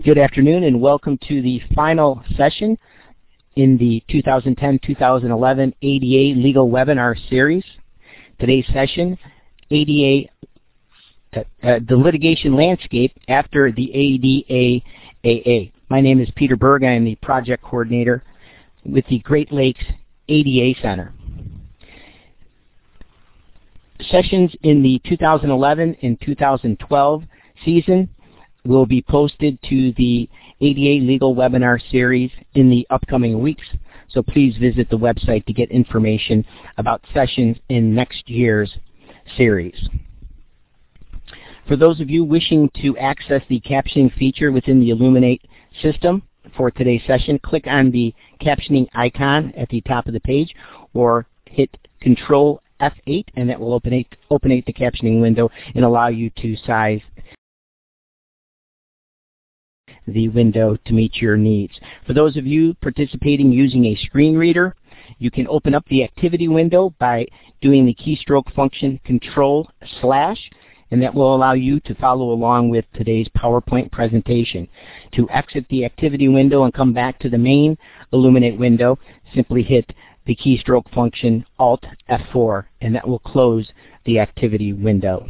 Good afternoon and welcome to the final session in the 2010-2011 ADA Legal Webinar Series. Today's session, ADA, the litigation landscape after the ADAAA. My name is Peter Berg. I am the project coordinator with the Great Lakes ADA Center. Sessions in the 2011 and 2012 season will be posted to the ADA Legal Webinar Series in the upcoming weeks, so please visit the website to get information about sessions in next year's series. For those of you wishing to access the captioning feature within the Illuminate system for today's session, click on the captioning icon at the top of the page or hit Control F8 and that will open the captioning window and allow you to size the window to meet your needs. For those of you participating using a screen reader, you can open up the activity window by doing the keystroke function Control/ and that will allow you to follow along with today's PowerPoint presentation. To exit the activity window and come back to the main Illuminate window, simply hit the keystroke function Alt F4 and that will close the activity window.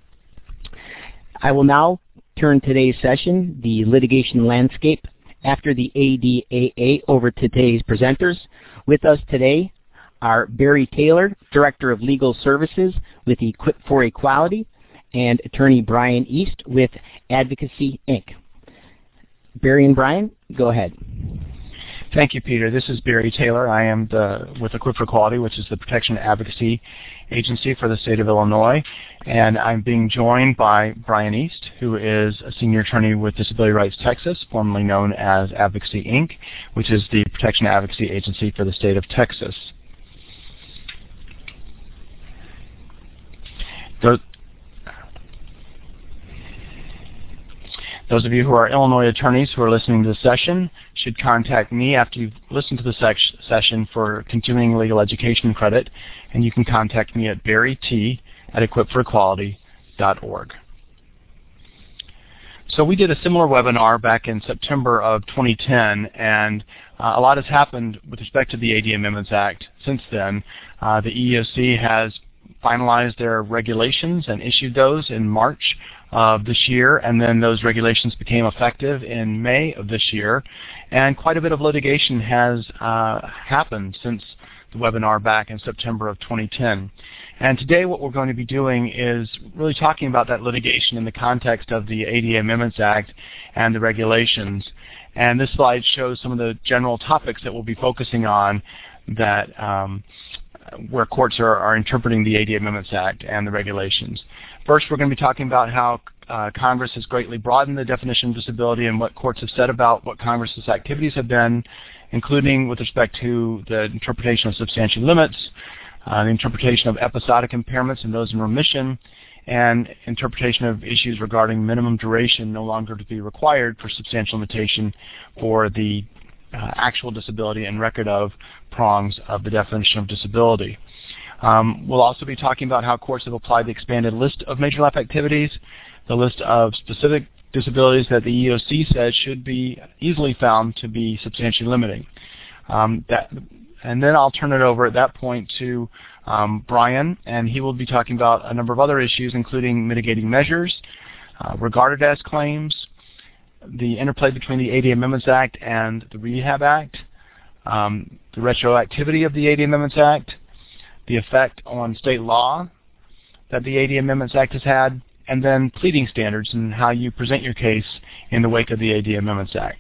I will now turn today's session, the litigation landscape after the ADAA, over to today's presenters. With us today are Barry Taylor, Director of Legal Services with Equip for Equality, and Attorney Brian East with Advocacy, Inc. Barry and Brian, go ahead. Thank you, Peter. This is Barry Taylor. I am with Equip for Equality, which is the protection advocacy agency for the state of Illinois, and I'm being joined by Brian East, who is a senior attorney with Disability Rights Texas, formerly known as Advocacy, Inc., which is the protection advocacy agency for the state of Texas. Those of you who are Illinois attorneys who are listening to the session should contact me after you've listened to the session for continuing legal education credit, and you can contact me at barryt@equipforequality.org. So we did a similar webinar back in September of 2010, and a lot has happened with respect to the ADA Amendments Act since then. The EEOC has finalized their regulations and issued those in March of this year, and then those regulations became effective in May of this year, and quite a bit of litigation has happened since the webinar back in September of 2010. And today what we're going to be doing is really talking about that litigation in the context of the ADA Amendments Act and the regulations. And this slide shows some of the general topics that we'll be focusing on that where courts are interpreting the ADA Amendments Act and the regulations. First, we're going to be talking about how Congress has greatly broadened the definition of disability and what courts have said about what Congress's activities have been, including with respect to the interpretation of substantial limits, the interpretation of episodic impairments and those in remission, and interpretation of issues regarding minimum duration no longer to be required for substantial limitation for the actual disability and record of prongs of the definition of disability. We'll also be talking about how courts have applied the expanded list of major life activities, the list of specific disabilities that the EEOC says should be easily found to be substantially limiting. And then I'll turn it over at that point to Brian, and he will be talking about a number of other issues, including mitigating measures, regarded as claims, the interplay between the ADA Amendments Act and the Rehab Act, the retroactivity of the ADA Amendments Act, the effect on state law that the ADA Amendments Act has had, and then pleading standards and how you present your case in the wake of the ADA Amendments Act.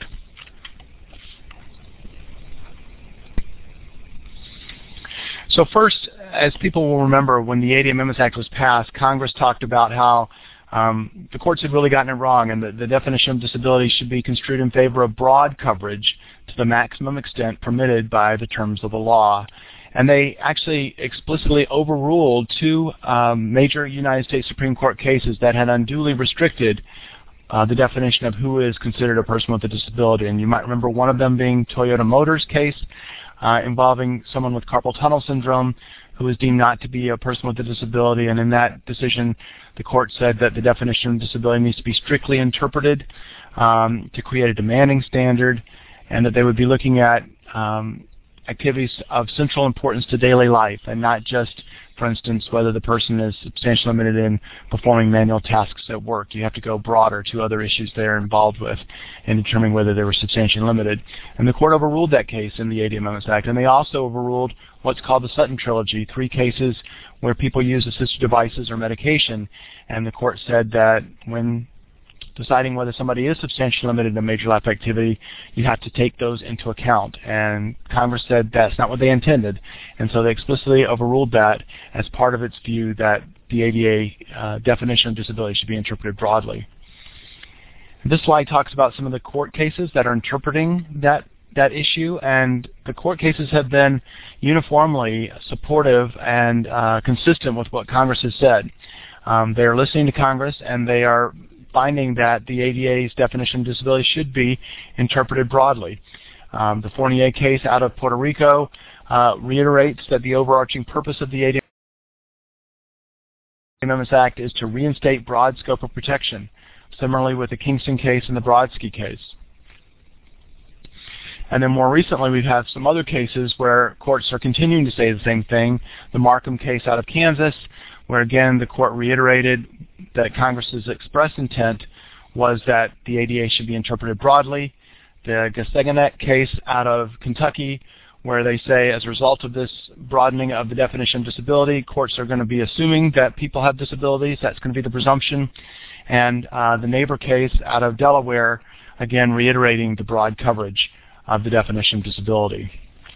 So first, as people will remember, when the ADA Amendments Act was passed, Congress talked about how the courts had really gotten it wrong, and the definition of disability should be construed in favor of broad coverage to the maximum extent permitted by the terms of the law. And they actually explicitly overruled two major United States Supreme Court cases that had unduly restricted the definition of who is considered a person with a disability. And you might remember one of them being Toyota Motors case involving someone with carpal tunnel syndrome who was deemed not to be a person with a disability, and in that decision, the court said that the definition of disability needs to be strictly interpreted to create a demanding standard, and that they would be looking at activities of central importance to daily life, and not just, for instance, whether the person is substantially limited in performing manual tasks at work. You have to go broader to other issues they're involved with in determining whether they were substantially limited. And the court overruled that case in the ADA Amendments Act, and they also overruled what's called the Sutton Trilogy, 3 cases where people use assistive devices or medication, and the court said that when deciding whether somebody is substantially limited in a major life activity, you have to take those into account. And Congress said that's not what they intended. And so they explicitly overruled that as part of its view that the ADA definition of disability should be interpreted broadly. This slide talks about some of the court cases that are interpreting that issue, and the court cases have been uniformly supportive and consistent with what Congress has said. They are listening to Congress, and they are finding that the ADA's definition of disability should be interpreted broadly. The Fournier case out of Puerto Rico reiterates that the overarching purpose of the ADA Amendments Act is to reinstate broad scope of protection, similarly with the Kingston case and the Brodsky case. And then more recently, we've had some other cases where courts are continuing to say the same thing. The Markham case out of Kansas, where again the court reiterated that Congress's express intent was that the ADA should be interpreted broadly. The Gaseganet case out of Kentucky, where they say as a result of this broadening of the definition of disability, courts are going to be assuming that people have disabilities. That's going to be the presumption. And the Neighbor case out of Delaware, again reiterating the broad coverage of the definition of disability.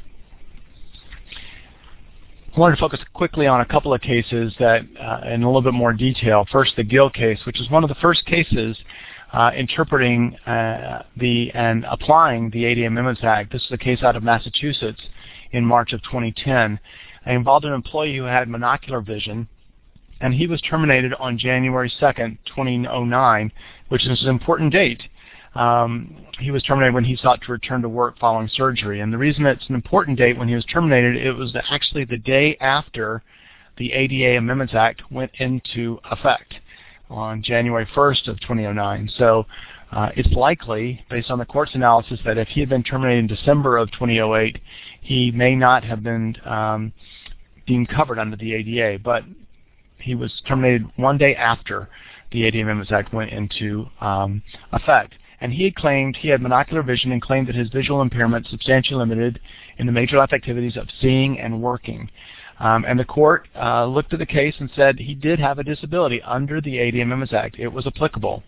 I wanted to focus quickly on a couple of cases that, in a little bit more detail. First, the Gill case, which is one of the first cases interpreting and applying the ADA Amendments Act. This is a case out of Massachusetts in March of 2010. It involved an employee who had monocular vision, and he was terminated on January 2nd, 2009, which is an important date. He was terminated when he sought to return to work following surgery. And the reason it's an important date when he was terminated, it was actually the day after the ADA Amendments Act went into effect on January 1st of 2009. So it's likely, based on the court's analysis, that if he had been terminated in December of 2008, he may not have been deemed covered under the ADA. But he was terminated one day after the ADA Amendments Act went into effect. And he had claimed he had monocular vision and claimed that his visual impairment substantially limited in the major life activities of seeing and working. And the court looked at the case and said he did have a disability under the ADA Amendments Act. It was applicable.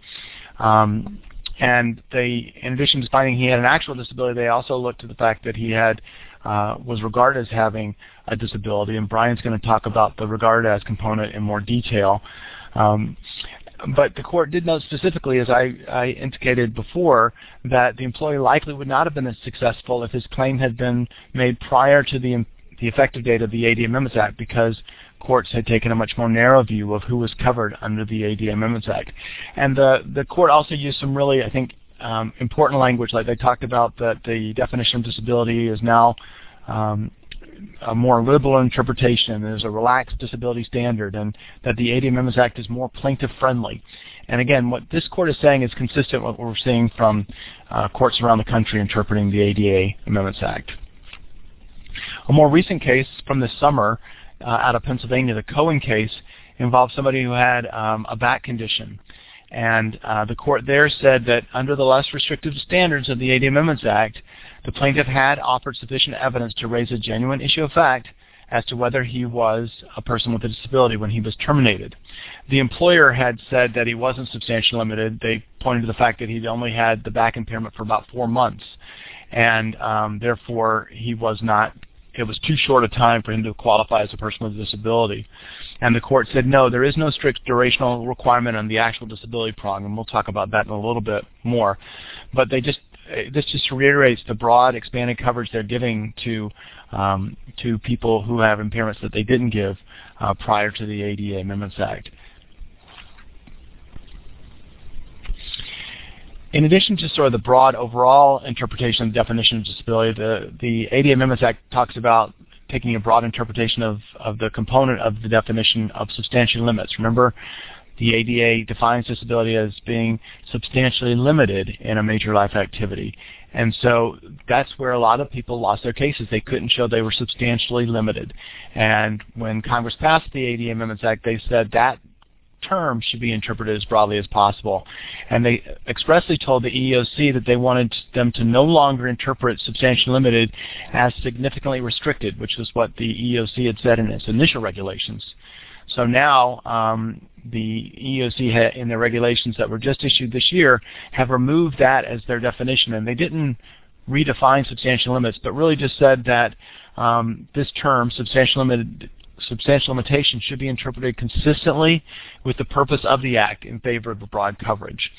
And they, in addition to finding he had an actual disability, they also looked at the fact that he had was regarded as having a disability. And Brian's going to talk about the regarded as component in more detail. But the court did note specifically, as I indicated before, that the employee likely would not have been as successful if his claim had been made prior to the effective date of the ADA Amendments Act, because courts had taken a much more narrow view of who was covered under the ADA Amendments Act. And the court also used some really, I think, important language, like they talked about that the definition of disability is now a more liberal interpretation. There's a relaxed disability standard, and that the ADA Amendments Act is more plaintiff-friendly. And again, what this court is saying is consistent with what we're seeing from courts around the country interpreting the ADA Amendments Act. A more recent case from this summer out of Pennsylvania, the Cohen case, involved somebody who had a back condition. And the court there said that under the less restrictive standards of the ADA Amendments Act, the plaintiff had offered sufficient evidence to raise a genuine issue of fact as to whether he was a person with a disability when he was terminated. The employer had said that he wasn't substantially limited. They pointed to the fact that he'd only had the back impairment for about 4 months, and therefore he was not. It was too short a time for him to qualify as a person with a disability. And the court said, no, there is no strict durational requirement on the actual disability prong, and we'll talk about that in a little bit more. But this just reiterates the broad, expanded coverage they're giving to people who have impairments that they didn't give prior to the ADA Amendments Act. In addition to sort of the broad overall interpretation of the definition of disability, the ADA Amendments Act talks about taking a broad interpretation of the component of the definition of substantial limits. Remember, the ADA defines disability as being substantially limited in a major life activity. And so that's where a lot of people lost their cases. They couldn't show they were substantially limited. And when Congress passed the ADA Amendments Act, they said that term should be interpreted as broadly as possible. And they expressly told the EEOC that they wanted them to no longer interpret substantially limited as significantly restricted, which was what the EEOC had said in its initial regulations. So now the EEOC, in their regulations that were just issued this year, have removed that as their definition. And they didn't redefine substantial limits, but really just said that this term, substantial limitation, should be interpreted consistently with the purpose of the Act in favor of a broad coverage.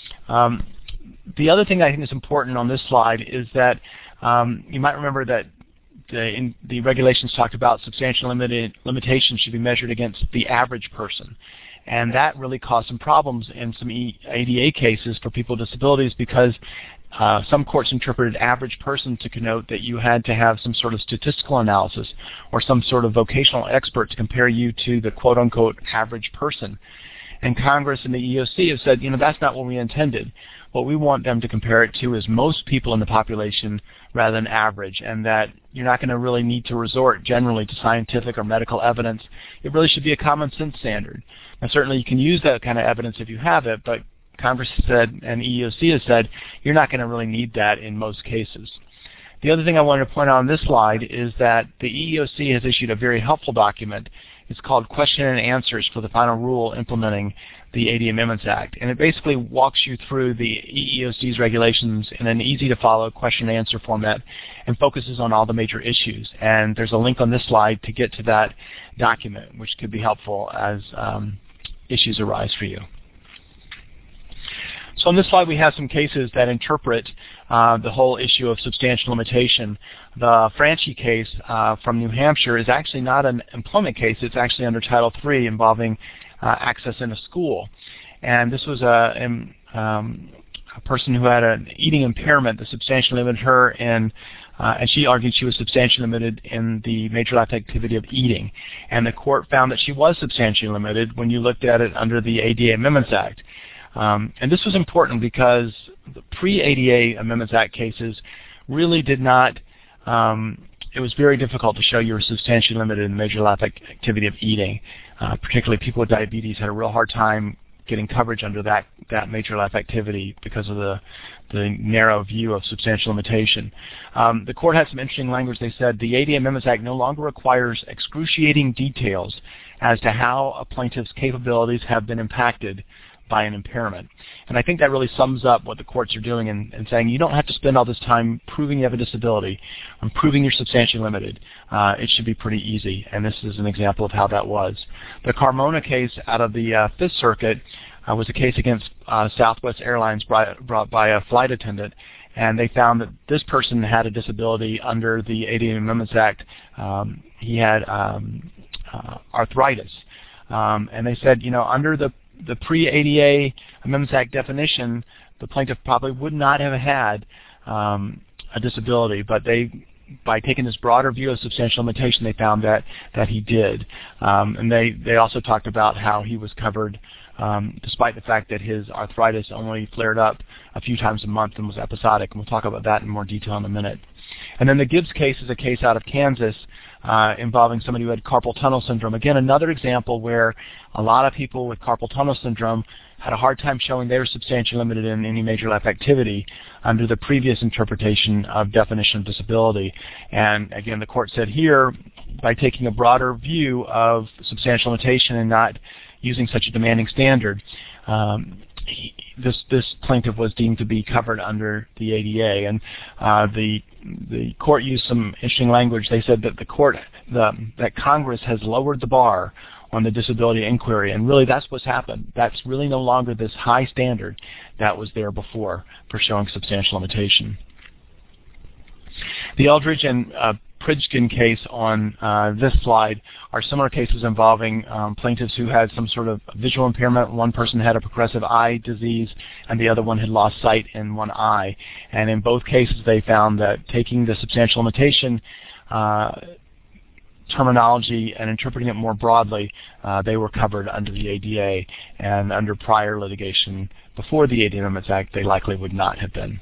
The other thing I think is important on this slide is that you might remember that the regulations talked about substantial limitation should be measured against the average person. And that really caused some problems in some ADA cases for people with disabilities because some courts interpreted average person to connote that you had to have some sort of statistical analysis or some sort of vocational expert to compare you to the quote-unquote average person. And Congress and the EEOC have said, that's not what we intended. What we want them to compare it to is most people in the population rather than average, and that you're not going to really need to resort generally to scientific or medical evidence. It really should be a common sense standard. Now, certainly you can use that kind of evidence if you have it, but Congress has said, and EEOC has said, you're not going to really need that in most cases. The other thing I wanted to point out on this slide is that the EEOC has issued a very helpful document. It's called Question and Answers for the Final Rule Implementing the ADA Amendments Act. And it basically walks you through the EEOC's regulations in an easy-to-follow question and answer format and focuses on all the major issues. And there's a link on this slide to get to that document, which could be helpful as issues arise for you. So on this slide, we have some cases that interpret the whole issue of substantial limitation. The Franchi case from New Hampshire is actually not an employment case. It's actually under Title III involving access in a school. And this was a person who had an eating impairment that substantially limited her in, and she argued she was substantially limited in the major life activity of eating. And the court found that she was substantially limited when you looked at it under the ADA Amendments Act. And this was important because the pre-ADA Amendments Act cases really did not, it was very difficult to show you were substantially limited in the major life activity of eating. Particularly people with diabetes had a real hard time getting coverage under that major life activity because of the narrow view of substantial limitation. The court had some interesting language. They said the ADA Amendments Act no longer requires excruciating details as to how a plaintiff's capabilities have been impacted by an impairment. And I think that really sums up what the courts are doing and saying you don't have to spend all this time proving you have a disability and proving you're substantially limited. It should be pretty easy, and this is an example of how that was. The Carmona case out of the Fifth Circuit was a case against Southwest Airlines brought by a flight attendant, and they found that this person had a disability under the ADA Amendments Act. He had arthritis. And they said, under the pre-ADA Amendments Act definition, the plaintiff probably would not have had a disability, but by taking this broader view of substantial limitation, they found that he did. And they also talked about how he was covered despite the fact that his arthritis only flared up a few times a month and was episodic, and we'll talk about that in more detail in a minute. And then the Gibbs case is a case out of Kansas involving somebody who had carpal tunnel syndrome. Again, another example where a lot of people with carpal tunnel syndrome had a hard time showing they were substantially limited in any major life activity under the previous interpretation of definition of disability. And again, the court said here, by taking a broader view of substantial limitation and not using such a demanding standard, this plaintiff was deemed to be covered under the ADA. And the court used some interesting language. They said that that Congress has lowered the bar on the disability inquiry, and really that's what's happened. That's really no longer this high standard that was there before for showing substantial limitation. The Eldridge and Pridgen case on this slide are similar cases involving plaintiffs who had some sort of visual impairment. One person had a progressive eye disease, and the other one had lost sight in one eye. And in both cases, they found that taking the substantial limitation terminology and interpreting it more broadly, they were covered under the ADA, and under prior litigation before the ADA Amendments Act, they likely would not have been.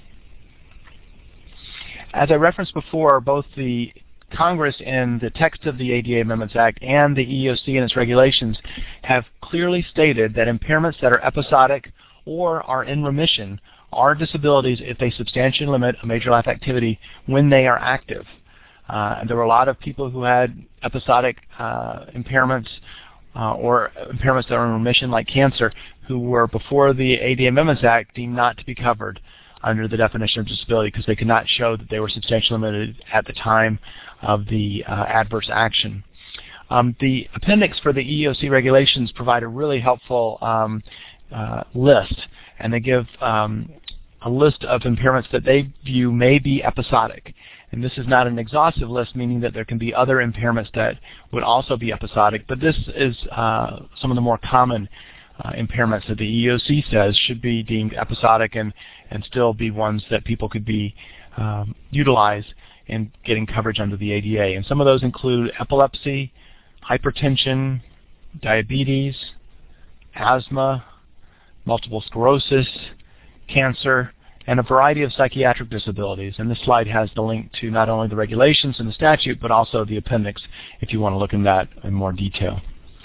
As I referenced before, both the Congress in the text of the ADA Amendments Act and the EEOC and its regulations have clearly stated that impairments that are episodic or are in remission are disabilities if they substantially limit a major life activity when they are active. And there were a lot of people who had episodic impairments or impairments that are in remission, like cancer, who were, before the ADA Amendments Act, deemed not to be covered under the definition of disability because they could not show that they were substantially limited at the time of the adverse action. The appendix for the EEOC regulations provide a really helpful list, and they give a list of impairments that they view may be episodic. And this is not an exhaustive list, meaning that there can be other impairments that would also be episodic, but this is some of the more common impairments that the EEOC says should be deemed episodic and still be ones that people could be utilize in getting coverage under the ADA. And some of those include epilepsy, hypertension, diabetes, asthma, multiple sclerosis, cancer, and a variety of psychiatric disabilities. And this slide has the link to not only the regulations and the statute, but also the appendix if you want to look in that in more detail.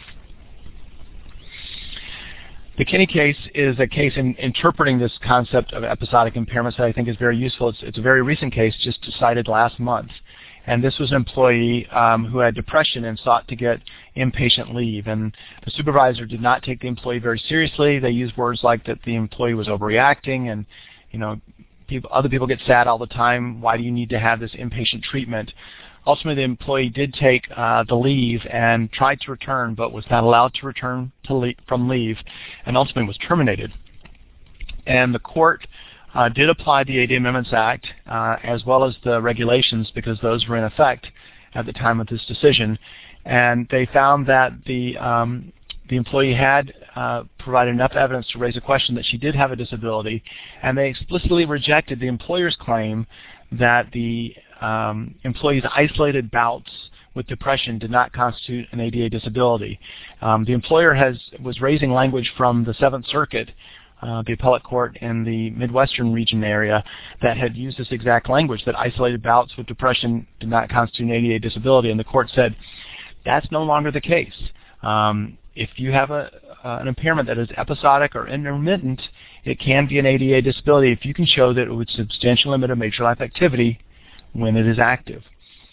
The Kinney case is a case in interpreting this concept of episodic impairments that I think is very useful. It's a very recent case, just decided last month. And this was an employee who had depression and sought to get inpatient leave. And the supervisor did not take the employee very seriously. They used words like that the employee was overreacting and, you know, other people get sad all the time. Why do you need to have this inpatient treatment? Ultimately, the employee did take the leave and tried to return, but was not allowed to return from leave, and ultimately was terminated. And the court did apply the ADA Amendments Act as well as the regulations, because those were in effect at the time of this decision. And they found that the employee had provided enough evidence to raise a question that she did have a disability, and they explicitly rejected the employer's claim that the employee's isolated bouts with depression did not constitute an ADA disability. The employer was raising language from the Seventh Circuit, the appellate court in the Midwestern region area, that had used this exact language, that isolated bouts with depression did not constitute an ADA disability, and the court said that's no longer the case. If you have an impairment that is episodic or intermittent, it can be an ADA disability if you can show that it would substantially limit a major life activity when it is active.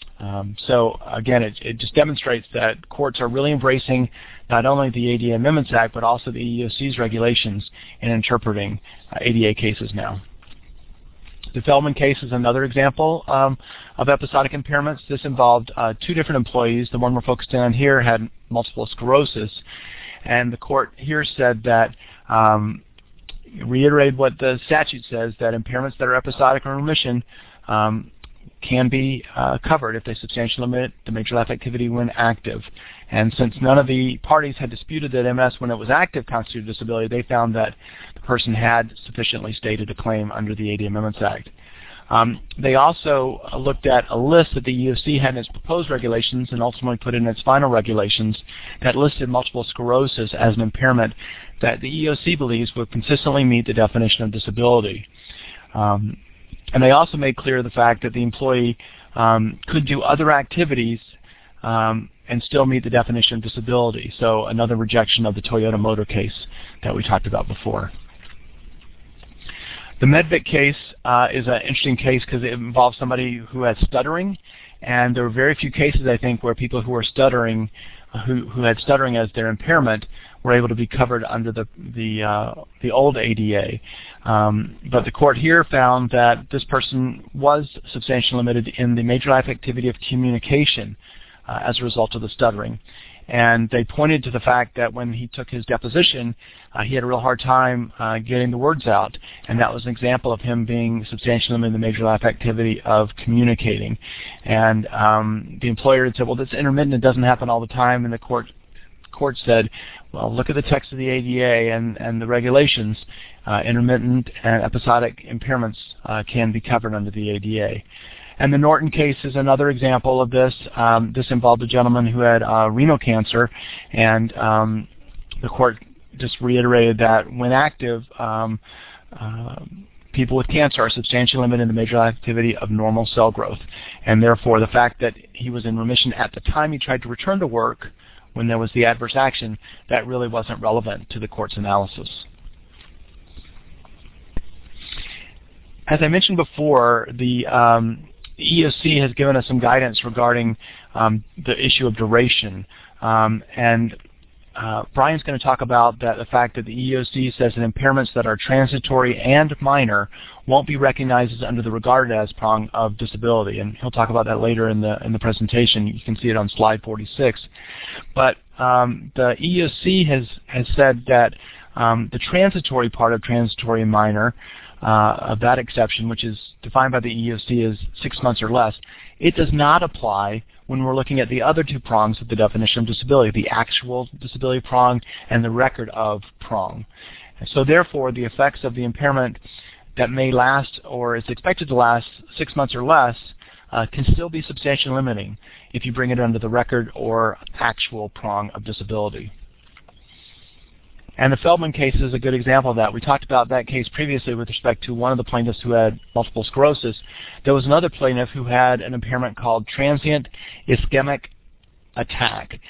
So again, it just demonstrates that courts are really embracing not only the ADA Amendments Act, but also the EEOC's regulations in interpreting ADA cases now. The Feldman case is another example of episodic impairments. This involved two different employees. The one we're focusing on here had multiple sclerosis, and the court here said that, reiterated what the statute says, that impairments that are episodic or in remission can be covered if they substantially limit the major life activity when active. And since none of the parties had disputed that MS when it was active constituted disability, they found that the person had sufficiently stated a claim under the ADA Amendments Act. They also looked at a list that the EEOC had in its proposed regulations and ultimately put in its final regulations that listed multiple sclerosis as an impairment that the EEOC believes would consistently meet the definition of disability. And they also made clear the fact that the employee could do other activities and still meet the definition of disability. So another rejection of the Toyota Motor case that we talked about before. The Medvic case is an interesting case because it involves somebody who had stuttering, and there were very few cases, I think, where people who were stuttering, who had stuttering as their impairment, were able to be covered under the old ADA. But the court here found that this person was substantially limited in the major life activity of communication as a result of the stuttering. And they pointed to the fact that when he took his deposition, he had a real hard time getting the words out, and that was an example of him being substantially limited in the major life activity of communicating. And the employer had said, well, that's intermittent, it doesn't happen all the time, and the court said, well, look at the text of the ADA and the regulations. Intermittent and episodic impairments can be covered under the ADA. And the Norton case is another example of this. This involved a gentleman who had renal cancer, and the court just reiterated that when active, people with cancer are substantially limited in the major life activity of normal cell growth. And therefore, the fact that he was in remission at the time he tried to return to work when there was the adverse action, that really wasn't relevant to the court's analysis. As I mentioned before, the EEOC has given us some guidance regarding the issue of duration. Brian's going to talk about the fact that the EEOC says that impairments that are transitory and minor won't be recognized as under the regarded as prong of disability, and he'll talk about that later in the presentation. You can see it on slide 46. But the EEOC has said that the transitory part of transitory and minor of that exception, which is defined by the EEOC as 6 months or less, it does not apply when we're looking at the other two prongs of the definition of disability, the actual disability prong and the record of prong. And so therefore, the effects of the impairment that may last or is expected to last 6 months or less can still be substantially limiting if you bring it under the record or actual prong of disability. And the Feldman case is a good example of that. We talked about that case previously with respect to one of the plaintiffs who had multiple sclerosis. There was another plaintiff who had an impairment called transient ischemic attack,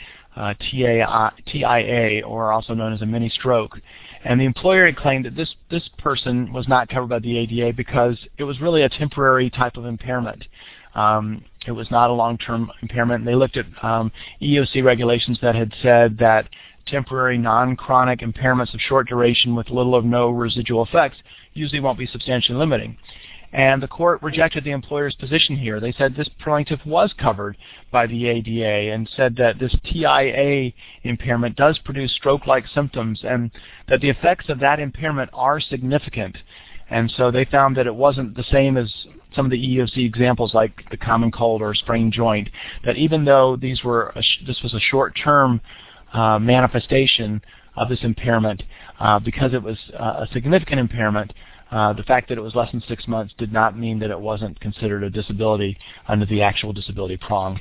TIA, or also known as a mini stroke. And the employer had claimed that this person was not covered by the ADA because it was really a temporary type of impairment. It was not a long-term impairment. And they looked at EEOC regulations that had said that temporary non-chronic impairments of short duration with little or no residual effects usually won't be substantially limiting. And the court rejected the employer's position here. They said this plaintiff was covered by the ADA and said that this TIA impairment does produce stroke-like symptoms and that the effects of that impairment are significant. And so they found that it wasn't the same as some of the EEOC examples like the common cold or sprained joint, that even though this was a short-term manifestation of this impairment, because it was a significant impairment, the fact that it was less than 6 months did not mean that it wasn't considered a disability under the actual disability prong.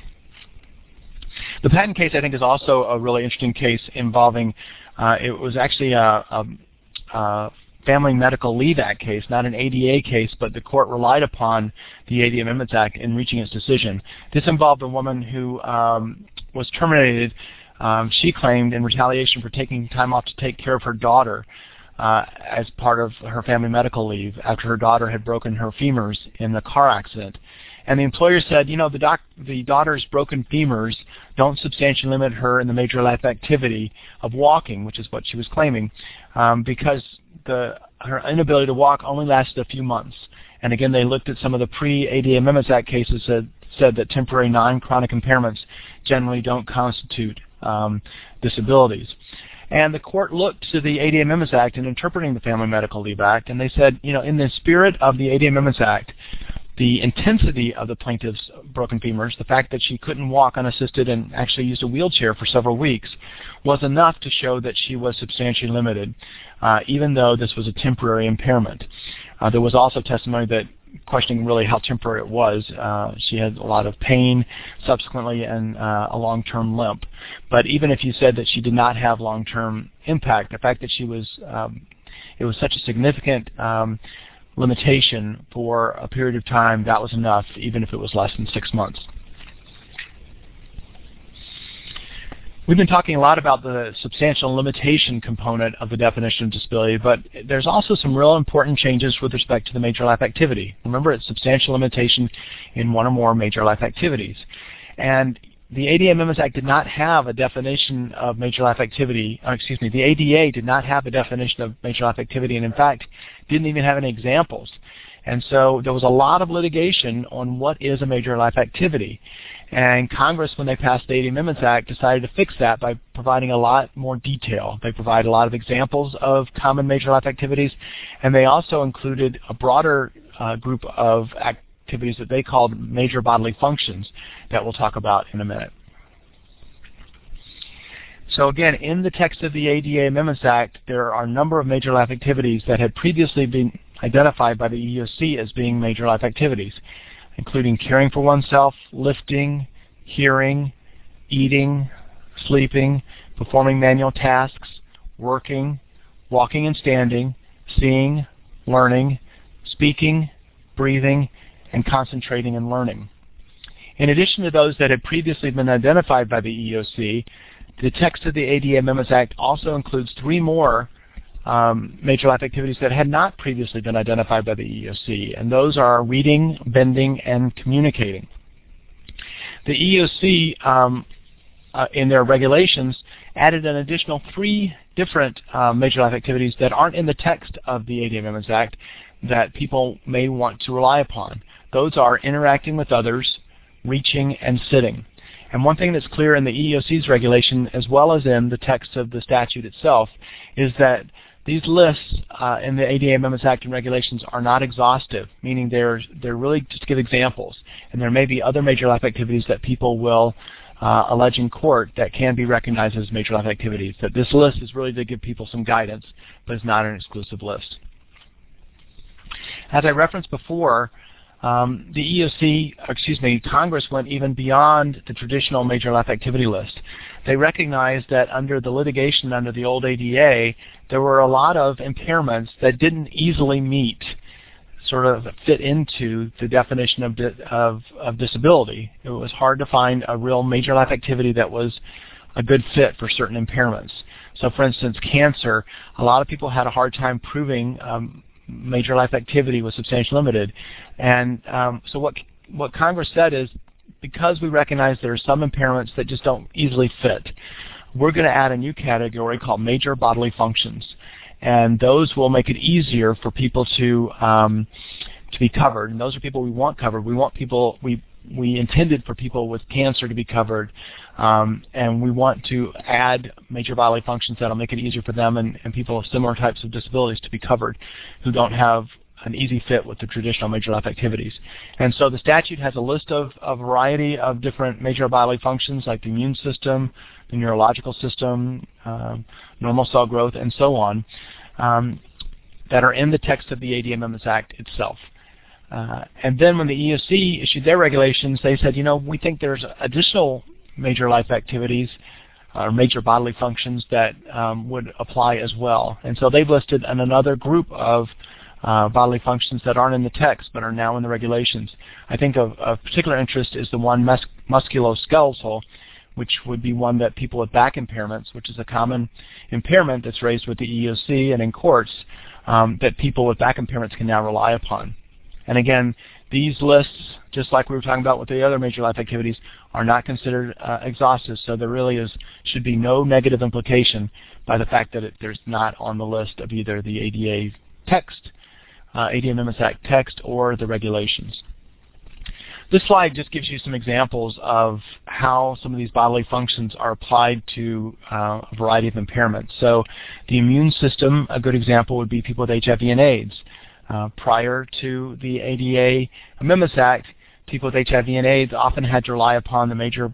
The Patton case, I think, is also a really interesting case involving, it was actually a Family Medical Leave Act case, not an ADA case, but the court relied upon the ADA Amendments Act in reaching its decision. This involved a woman who was terminated, she claimed, in retaliation for taking time off to take care of her daughter as part of her family medical leave after her daughter had broken her femurs in the car accident. And the employer said, the daughter's broken femurs don't substantially limit her in the major life activity of walking, which is what she was claiming, because her inability to walk only lasted a few months. And again, they looked at some of the pre-ADA Amendments Act cases that said that temporary non-chronic impairments generally don't constitute disabilities. And the court looked to the ADA Amendments Act in interpreting the Family Medical Leave Act, and they said, in the spirit of the ADA Amendments Act, the intensity of the plaintiff's broken femurs, the fact that she couldn't walk unassisted and actually used a wheelchair for several weeks, was enough to show that she was substantially limited, even though this was a temporary impairment. There was also testimony that questioning really how temporary it was. She had a lot of pain subsequently and a long-term limp. But even if you said that she did not have long-term impact, the fact that she was, it was such a significant limitation for a period of time, that was enough, even if it was less than 6 months. We've been talking a lot about the substantial limitation component of the definition of disability, but there's also some real important changes with respect to the major life activity. Remember, it's substantial limitation in one or more major life activities. And the ADA Amendments Act did not have a definition of major life activity, the ADA did not have a definition of major life activity, and in fact, didn't even have any examples. And so there was a lot of litigation on what is a major life activity. And Congress, when they passed the ADA Amendments Act, decided to fix that by providing a lot more detail. They provided a lot of examples of common major life activities, and they also included a broader group of activities that they called major bodily functions that we'll talk about in a minute. So again, in the text of the ADA Amendments Act, there are a number of major life activities that had previously been identified by the EEOC as being major life activities. including caring for oneself, lifting, hearing, eating, sleeping, performing manual tasks, working, walking and standing, seeing, learning, speaking, breathing, and concentrating and learning. In addition to those that had previously been identified by the EEOC, the text of the ADA Amendments Act also includes 3 more major life activities that had not previously been identified by the EEOC, and those are reading, bending, and communicating. The EEOC, in their regulations, added an additional 3 different major life activities that aren't in the text of the ADA Amendments Act that people may want to rely upon. Those are interacting with others, reaching, and sitting. And one thing that's clear in the EEOC's regulation, as well as in the text of the statute itself, is that these lists in the ADA Amendments Act and regulations are not exhaustive, meaning they're really just to give examples. And there may be other major life activities that people will allege in court that can be recognized as major life activities. That this list is really to give people some guidance, but it's not an exclusive list. As I referenced before, Congress went even beyond the traditional major life activity list. They recognized that under the litigation under the old ADA, there were a lot of impairments that didn't easily fit into the definition of disability. It was hard to find a real major life activity that was a good fit for certain impairments. So for instance, cancer, a lot of people had a hard time proving major life activity was substantially limited. And so what Congress said is, because we recognize there are some impairments that just don't easily fit, we're going to add a new category called major bodily functions. And those will make it easier for people to be covered. And those are people we want covered. We want people, we intended for people with cancer to be covered. And we want to add major bodily functions that will make it easier for them and people with similar types of disabilities to be covered who don't have an easy fit with the traditional major life activities. And so the statute has a list of a variety of different major bodily functions like the immune system, the neurological system, normal cell growth, and so on, that are in the text of the ADA Amendments Act itself. And then when the EEOC issued their regulations, they said, we think there's additional major life activities or major bodily functions that would apply as well. And so they've listed another group of bodily functions that aren't in the text but are now in the regulations. I think of particular interest is the one musculoskeletal, which would be one that people with back impairments, which is a common impairment that's raised with the EEOC and in courts, that people with back impairments can now rely upon. And again, these lists, just like we were talking about with the other major life activities, are not considered exhaustive, so there really should be no negative implication by the fact that there's not on the list of either the ADA text, ADA Amendments Act text, or the regulations. This slide just gives you some examples of how some of these bodily functions are applied to a variety of impairments. So the immune system, a good example would be people with HIV and AIDS. Prior to the ADA Amendments Act, people with HIV and AIDS often had to rely upon the major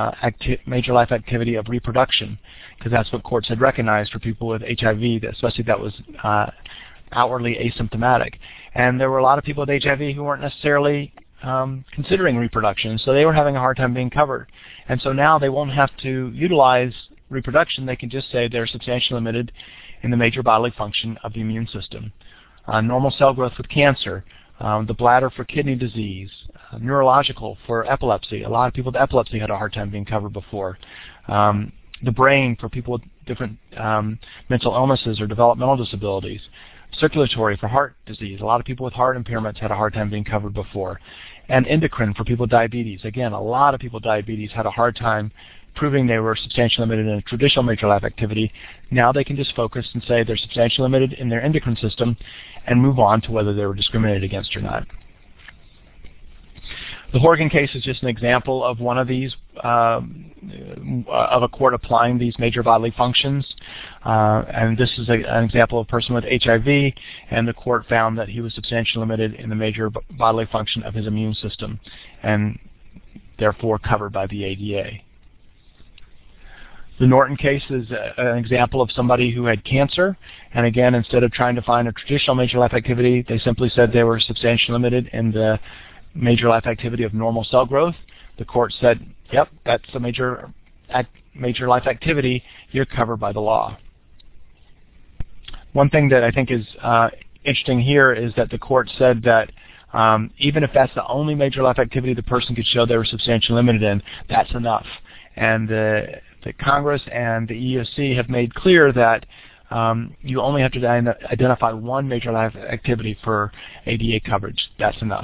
life activity of reproduction, because that's what courts had recognized for people with HIV, especially that was outwardly asymptomatic. And there were a lot of people with HIV who weren't necessarily considering reproduction, so they were having a hard time being covered. And so now they won't have to utilize reproduction. They can just say they're substantially limited in the major bodily function of the immune system. Normal cell growth with cancer, the bladder for kidney disease, neurological for epilepsy. A lot of people with epilepsy had a hard time being covered before. The brain for people with different mental illnesses or developmental disabilities. Circulatory for heart disease. A lot of people with heart impairments had a hard time being covered before. And endocrine for people with diabetes. Again, a lot of people with diabetes had a hard time proving they were substantially limited in a traditional major life activity. Now they can just focus and say they're substantially limited in their endocrine system and move on to whether they were discriminated against or not. The Horgan case is just an example of one of these, of a court applying these major bodily functions. And this is an example of a person with HIV, and the court found that he was substantially limited in the major bodily function of his immune system, and therefore covered by the ADA. The Norton case is an example of somebody who had cancer, and again, instead of trying to find a traditional major life activity, they simply said they were substantially limited in the major life activity of normal cell growth, the court said, yep, that's a major life activity. You're covered by the law. One thing that I think is interesting here is that the court said that even if that's the only major life activity the person could show they were substantially limited in, that's enough. And the Congress and the EEOC have made clear that you only have to identify one major life activity for ADA coverage. That's enough.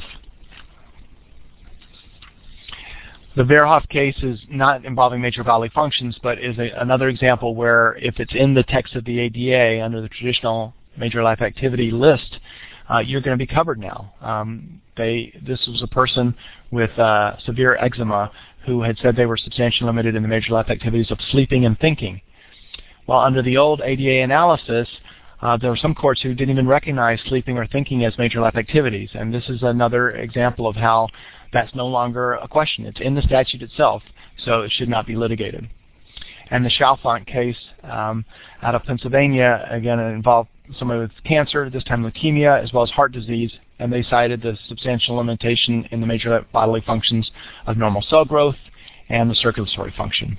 The Verhoff case is not involving major bodily functions, but is another example where if it's in the text of the ADA under the traditional major life activity list, you're going to be covered now. This was a person with severe eczema who had said they were substantially limited in the major life activities of sleeping and thinking. Well, under the old ADA analysis, there were some courts who didn't even recognize sleeping or thinking as major life activities, and this is another example of how that's no longer a question. It's in the statute itself, so it should not be litigated. And the Chalfant case out of Pennsylvania, again, it involved somebody with cancer, this time leukemia, as well as heart disease, and they cited the substantial limitation in the major bodily functions of normal cell growth and the circulatory function.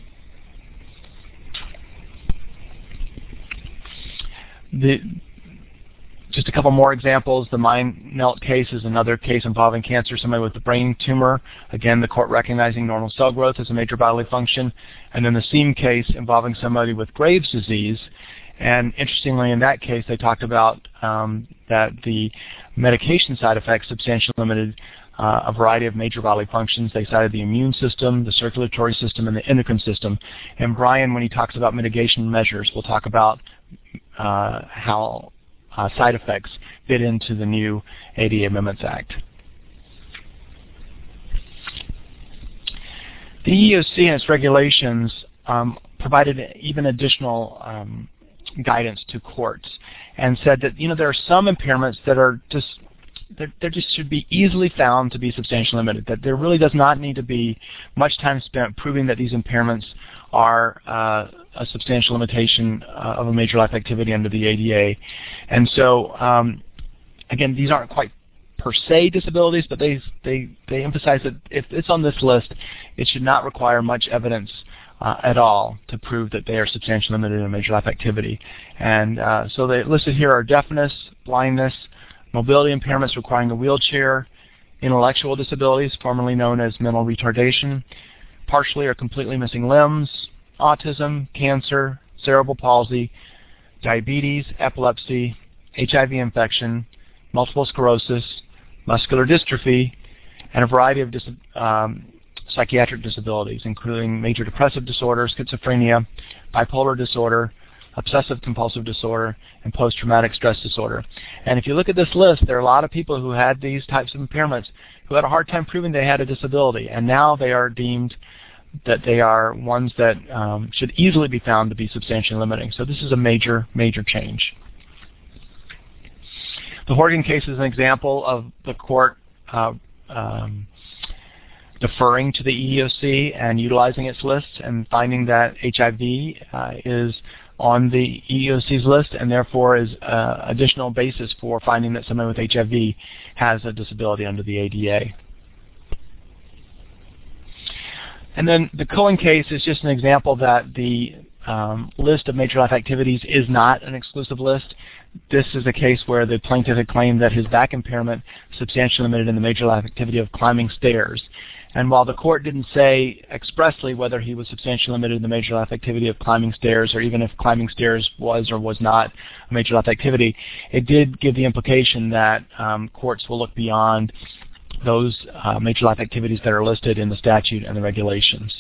Just a couple more examples. The Meinelt case is another case involving cancer, somebody with a brain tumor. Again, the court recognizing normal cell growth as a major bodily function. And then the Seam case involving somebody with Graves' disease. And interestingly, in that case, they talked about that the medication side effects substantially limited a variety of major bodily functions. They cited the immune system, the circulatory system, and the endocrine system. And Brian, when he talks about mitigation measures, will talk about how side effects fit into the new ADA Amendments Act. The EEOC and its regulations provided even additional guidance to courts and said that there are some impairments that are just should be easily found to be substantially limited, that there really does not need to be much time spent proving that these impairments are a substantial limitation of a major life activity under the ADA. And so, again, these aren't quite per se disabilities, but they emphasize that if it's on this list, it should not require much evidence at all to prove that they are substantially limited in a major life activity. And so they listed here are deafness, blindness, mobility impairments requiring a wheelchair, intellectual disabilities, formerly known as mental retardation, partially or completely missing limbs, autism, cancer, cerebral palsy, diabetes, epilepsy, HIV infection, multiple sclerosis, muscular dystrophy, and a variety of psychiatric disabilities, including major depressive disorder, schizophrenia, bipolar disorder, obsessive-compulsive disorder, and post-traumatic stress disorder. And if you look at this list, there are a lot of people who had these types of impairments who had a hard time proving they had a disability, and now they are deemed that they are ones that should easily be found to be substantially limiting. So this is a major, major change. The Horgan case is an example of the court deferring to the EEOC and utilizing its list and finding that HIV is on the EEOC's list and therefore is additional basis for finding that someone with HIV has a disability under the ADA. And then the Cohen case is just an example that the list of major life activities is not an exclusive list. This is a case where the plaintiff had claimed that his back impairment substantially limited in the major life activity of climbing stairs. And while the court didn't say expressly whether he was substantially limited in the major life activity of climbing stairs, or even if climbing stairs was or was not a major life activity, it did give the implication that courts will look beyond those major life activities that are listed in the statute and the regulations.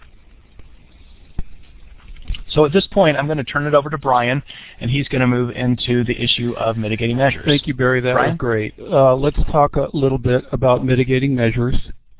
So at this point, I'm going to turn it over to Brian, and he's going to move into the issue of mitigating measures. Thank you, Barry. That was great. Let's talk a little bit about mitigating measures.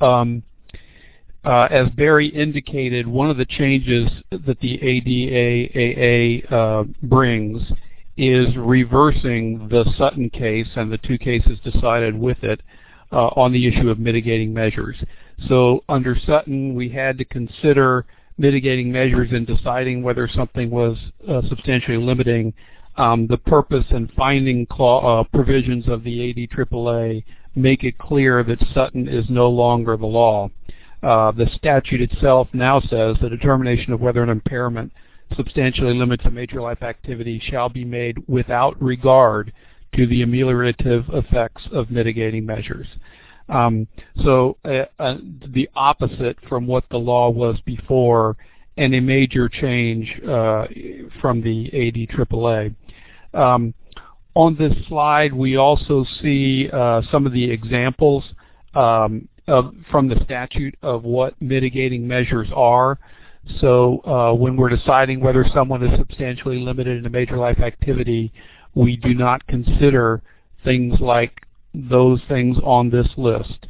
As Barry indicated, one of the changes that the ADAAA brings is reversing the Sutton case and the two cases decided with it on the issue of mitigating measures. So under Sutton, we had to consider mitigating measures in deciding whether something was substantially limiting. The purpose and finding provisions of the ADAAA make it clear that Sutton is no longer the law. The statute itself now says the determination of whether an impairment substantially limits a major life activity shall be made without regard to the ameliorative effects of mitigating measures. So the opposite from what the law was before, and a major change from the ADAAA. On this slide, we also see some of the examples from the statute of what mitigating measures are. So when we're deciding whether someone is substantially limited in a major life activity, we do not consider things like those things on this list.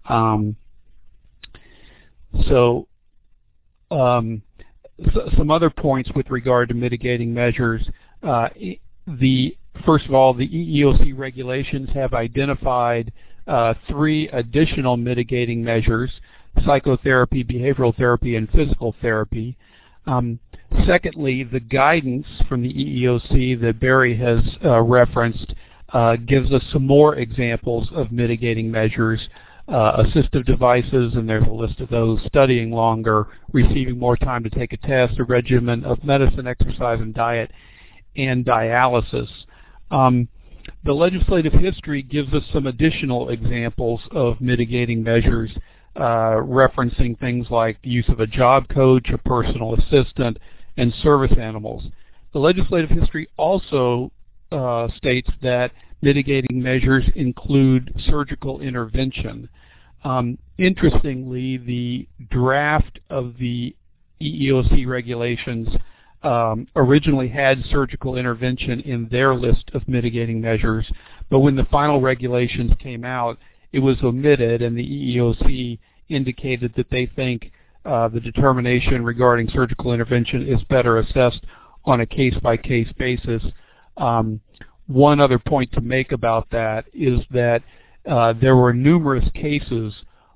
Some other points with regard to mitigating measures. First of all, the EEOC regulations have identified 3 additional mitigating measures: psychotherapy, behavioral therapy, and physical therapy. Secondly, the guidance from the EEOC that Barry has referenced gives us some more examples of mitigating measures: assistive devices, and there's a list of those, studying longer, receiving more time to take a test, a regimen of medicine, exercise, and diet, and dialysis. The legislative history gives us some additional examples of mitigating measures, referencing things like the use of a job coach, a personal assistant, and service animals. The legislative history also states that mitigating measures include surgical intervention. Interestingly, the draft of the EEOC regulations originally had surgical intervention in their list of mitigating measures, but when the final regulations came out, it was omitted, and the EEOC indicated that they think the determination regarding surgical intervention is better assessed on a case-by-case basis. One other point to make about that is that there were numerous cases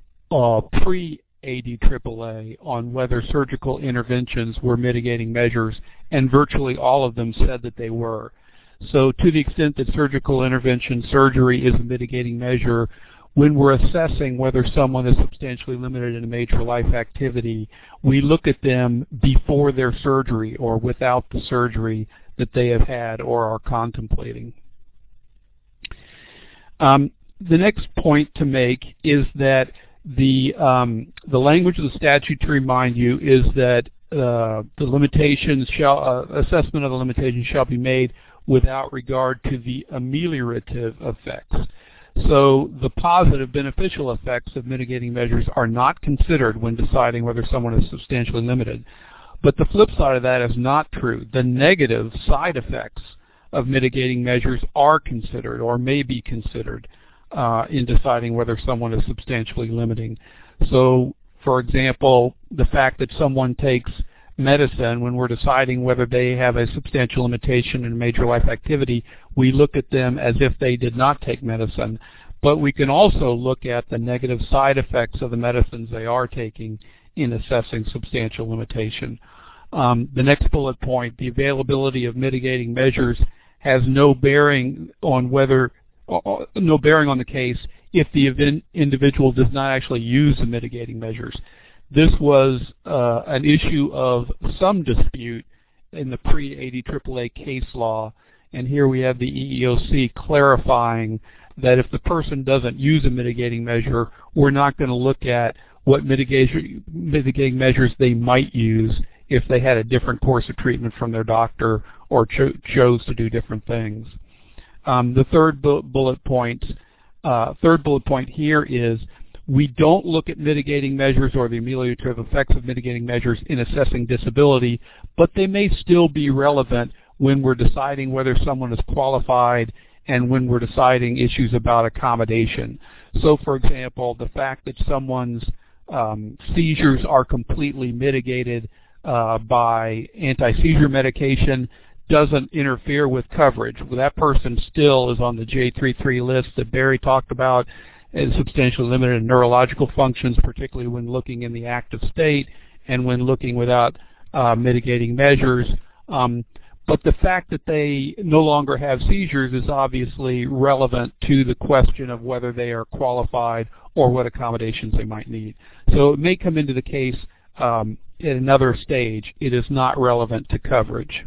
pre-ADAAA on whether surgical interventions were mitigating measures, and virtually all of them said that they were. So to the extent that surgical intervention, surgery, is a mitigating measure, when we're assessing whether someone is substantially limited in a major life activity, we look at them before their surgery or without the surgery that they have had or are contemplating. The next point to make is that the language of the statute, to remind you, is that the limitations assessment of the limitations shall be made without regard to the ameliorative effects. So the positive beneficial effects of mitigating measures are not considered when deciding whether someone is substantially limited. But the flip side of that is not true. The negative side effects of mitigating measures are considered or may be considered in deciding whether someone is substantially limiting. So, for example, the fact that someone takes medicine, when we're deciding whether they have a substantial limitation in a major life activity, we look at them as if they did not take medicine. But we can also look at the negative side effects of the medicines they are taking in assessing substantial limitation. The next bullet point, the availability of mitigating measures has no bearing on the case if the individual does not actually use the mitigating measures. This was an issue of some dispute in the pre-ADAAA case law, and here we have the EEOC clarifying that if the person doesn't use a mitigating measure, we're not going to look at what mitigating measures they might use if they had a different course of treatment from their doctor or chose to do different things. The third bullet point here is we don't look at mitigating measures or the ameliorative effects of mitigating measures in assessing disability, but they may still be relevant when we're deciding whether someone is qualified and when we're deciding issues about accommodation. So, for example, the fact that someone's seizures are completely mitigated by anti-seizure medication doesn't interfere with coverage. Well, that person still is on the J33 list that Barry talked about, is substantially limited in neurological functions, particularly when looking in the active state and when looking without mitigating measures. But the fact that they no longer have seizures is obviously relevant to the question of whether they are qualified or what accommodations they might need. So it may come into the case at another stage. It is not relevant to coverage.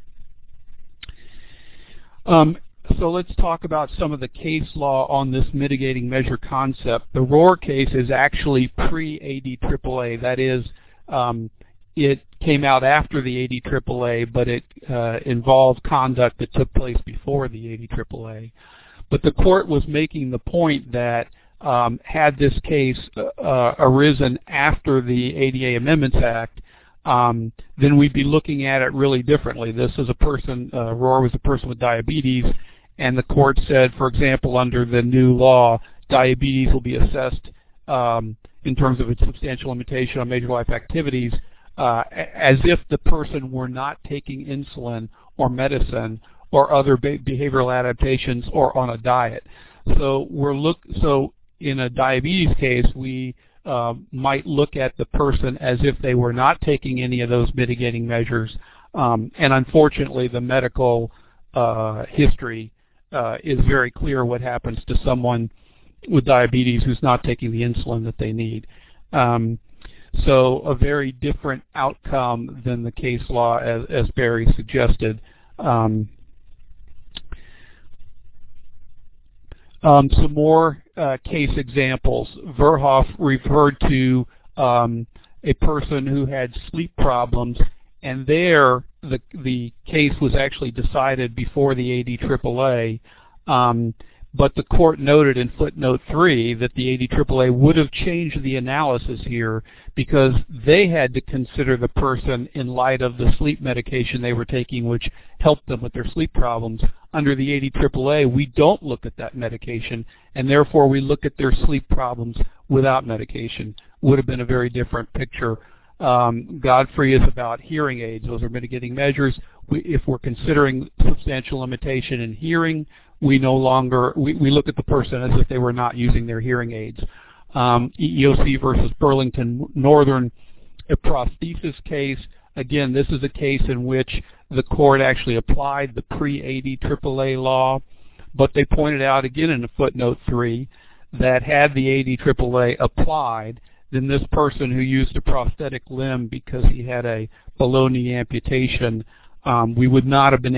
So let's talk about some of the case law on this mitigating measure concept. The Rohr case is actually pre-ADAAA. That is, it came out after the ADAAA, but it involved conduct that took place before the ADAAA. But the court was making the point that had this case arisen after the ADA Amendments Act, then we'd be looking at it really differently. This is a person, Rohr was a person with diabetes, and the court said, for example, under the new law, diabetes will be assessed in terms of its substantial limitation on major life activities as if the person were not taking insulin or medicine or other behavioral adaptations or on a diet. So in a diabetes case, we might look at the person as if they were not taking any of those mitigating measures. And unfortunately, the medical history is very clear what happens to someone with diabetes who's not taking the insulin that they need. So a very different outcome than the case law as Barry suggested. Some more case examples. Verhoff referred to a person who had sleep problems, and there the case was actually decided before the ADAAA, but the court noted in footnote 3 that the ADAAA would have changed the analysis here because they had to consider the person in light of the sleep medication they were taking, which helped them with their sleep problems. Under the ADAAA, we don't look at that medication, and therefore we look at their sleep problems without medication. Would have been a very different picture. Godfrey is about hearing aids. Those are mitigating measures. If we're considering substantial limitation in hearing, we no longer, we look at the person as if they were not using their hearing aids. EEOC versus Burlington Northern, a prosthesis case. Again, this is a case in which the court actually applied the pre-ADAAA law, but they pointed out again in footnote 3 that had the ADAAA applied, then this person who used a prosthetic limb because he had a below-knee amputation, we would not have been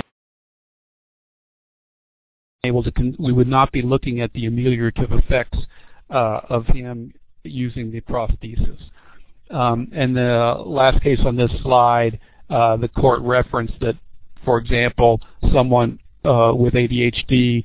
able to, we would not be looking at the ameliorative effects of him using the prosthesis. And the last case on this slide, the court referenced that, for example, someone with ADHD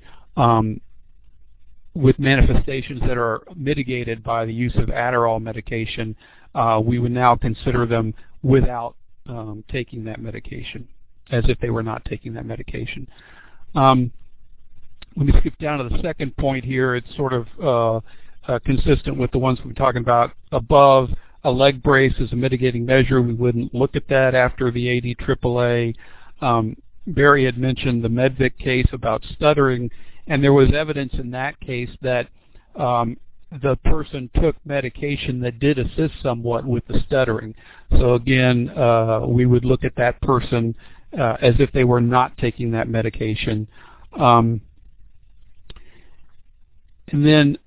with manifestations that are mitigated by the use of Adderall medication, we would now consider them without taking that medication, as if they were not taking that medication. Let me skip down to the second point here. It's sort of consistent with the ones we're talking about above. A leg brace is a mitigating measure. We wouldn't look at that after the ADAAA. Barry had mentioned the Medvic case about stuttering, and there was evidence in that case that the person took medication that did assist somewhat with the stuttering. So again, we would look at that person as if they were not taking that medication. And then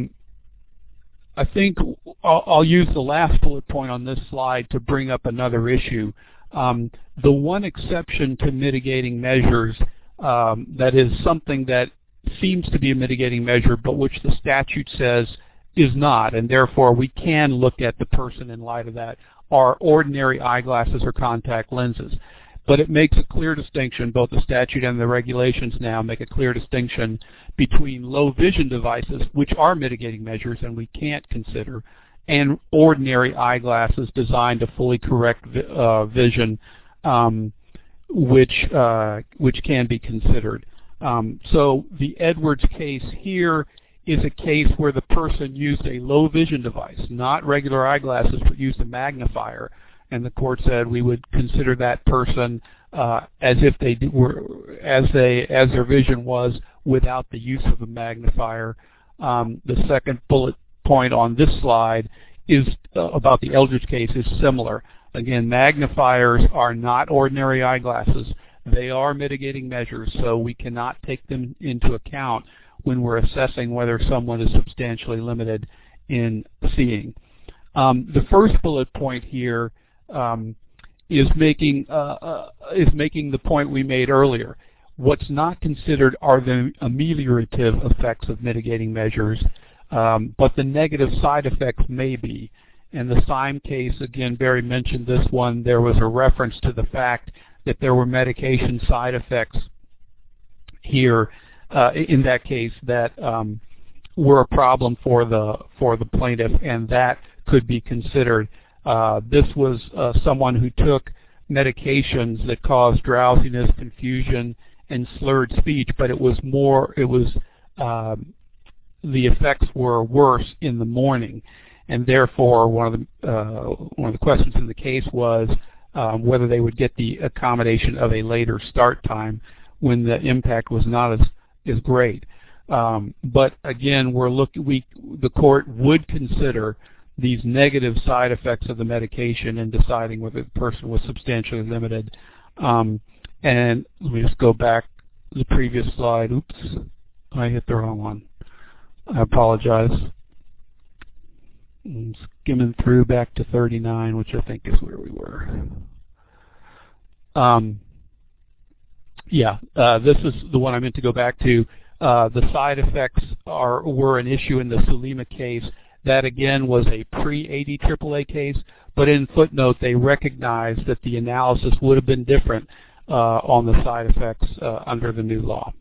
I think I'll use the last bullet point on this slide to bring up another issue. The one exception to mitigating measures that is something that seems to be a mitigating measure but which the statute says is not, and therefore we can look at the person in light of that, are ordinary eyeglasses or contact lenses. But it makes a clear distinction, both the statute and the regulations now make a clear distinction between low vision devices, which are mitigating measures and we can't consider, and ordinary eyeglasses designed to fully correct vision, which can be considered. So the Edwards case here is a case where the person used a low vision device, not regular eyeglasses, but used a magnifier. And the court said we would consider that person as if they were as their vision was without the use of a magnifier. The second bullet point on this slide is about the Eldridge case is similar. Again, magnifiers are not ordinary eyeglasses. They are mitigating measures, so we cannot take them into account when we're assessing whether someone is substantially limited in seeing. The first bullet point here is making the point we made earlier. What's not considered are the ameliorative effects of mitigating measures, but the negative side effects may be. In the Syme case, again, Barry mentioned this one, there was a reference to the fact that there were medication side effects here in that case that were a problem for the plaintiff, and that could be considered. This was someone who took medications that caused drowsiness, confusion, and slurred speech, but the effects were worse in the morning, and therefore one of the questions in the case was whether they would get the accommodation of a later start time when the impact was not as great. But again, the court would consider these negative side effects of the medication in deciding whether the person was substantially limited. And let me just go back to the previous slide. Oops, I hit the wrong one. I apologize. I'm skimming through back to 39, which I think is where we were. This is the one I meant to go back to. The side effects were an issue in the Sulema case. That, again, was a pre-ADAAA case, but in footnote they recognized that the analysis would have been different on the side effects under the new law.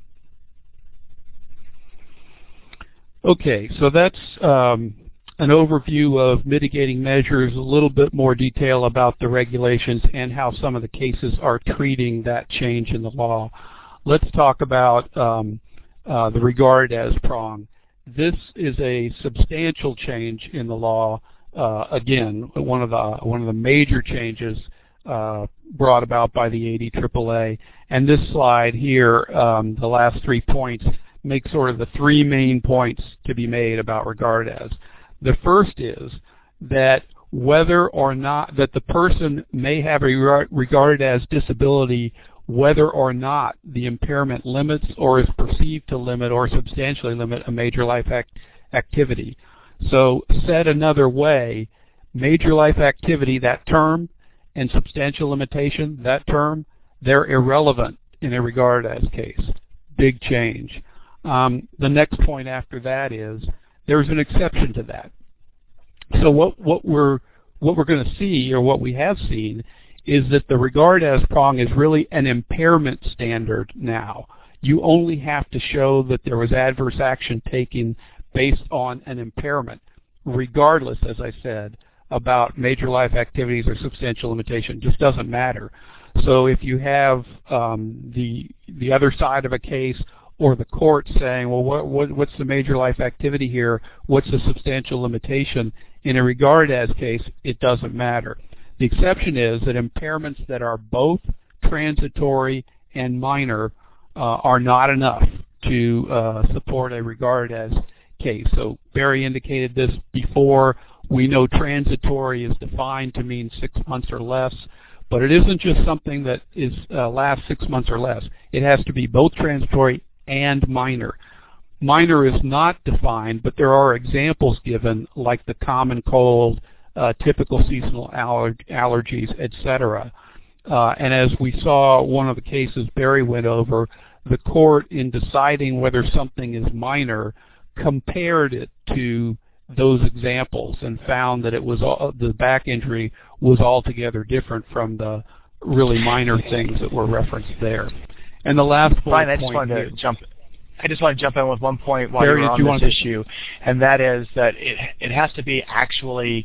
Okay, so that's an overview of mitigating measures, a little bit more detail about the regulations and how some of the cases are treating that change in the law. Let's talk about the regard as prong. This is a substantial change in the law. Again, one of the major changes brought about by the ADAAA. And this slide here, the last 3 points, make sort of the 3 main points to be made about regard as. The first is that whether or not that the person may have a regarded as disability, whether or not the impairment limits or is perceived to limit or substantially limit a major life activity. So said another way, major life activity, that term, and substantial limitation, that term, they're irrelevant in a regard as case. Big change. The next point after that is there's an exception to that. So what we're going to see, or what we have seen, is that the regard as prong is really an impairment standard now. You only have to show that there was adverse action taken based on an impairment, regardless, as I said, about major life activities or substantial limitation. It just doesn't matter. So if you have the other side of a case, or the court saying, well, what's the major life activity here? What's the substantial limitation? In a regard as case, it doesn't matter. The exception is that impairments that are both transitory and minor are not enough to support a regard as case. So Barry indicated this before. We know transitory is defined to mean 6 months or less, but it isn't just something that is lasts 6 months or less. It has to be both transitory and minor. Minor is not defined, but there are examples given, like the common cold, typical seasonal allergies, etc. And as we saw one of the cases Barry went over, the court, in deciding whether something is minor, compared it to those examples and found that it was the back injury was altogether different from the really minor things that were referenced there. And the last point, Brian, I just want to jump in with one point while you're on this issue, and that is that it has to be actually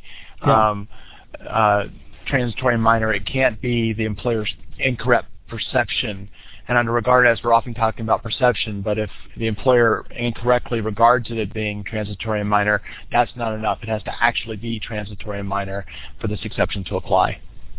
transitory and minor. It can't be the employer's incorrect perception. And under regard as, we're often talking about perception, but if the employer incorrectly regards it as being transitory and minor, that's not enough. It has to actually be transitory and minor for this exception to apply.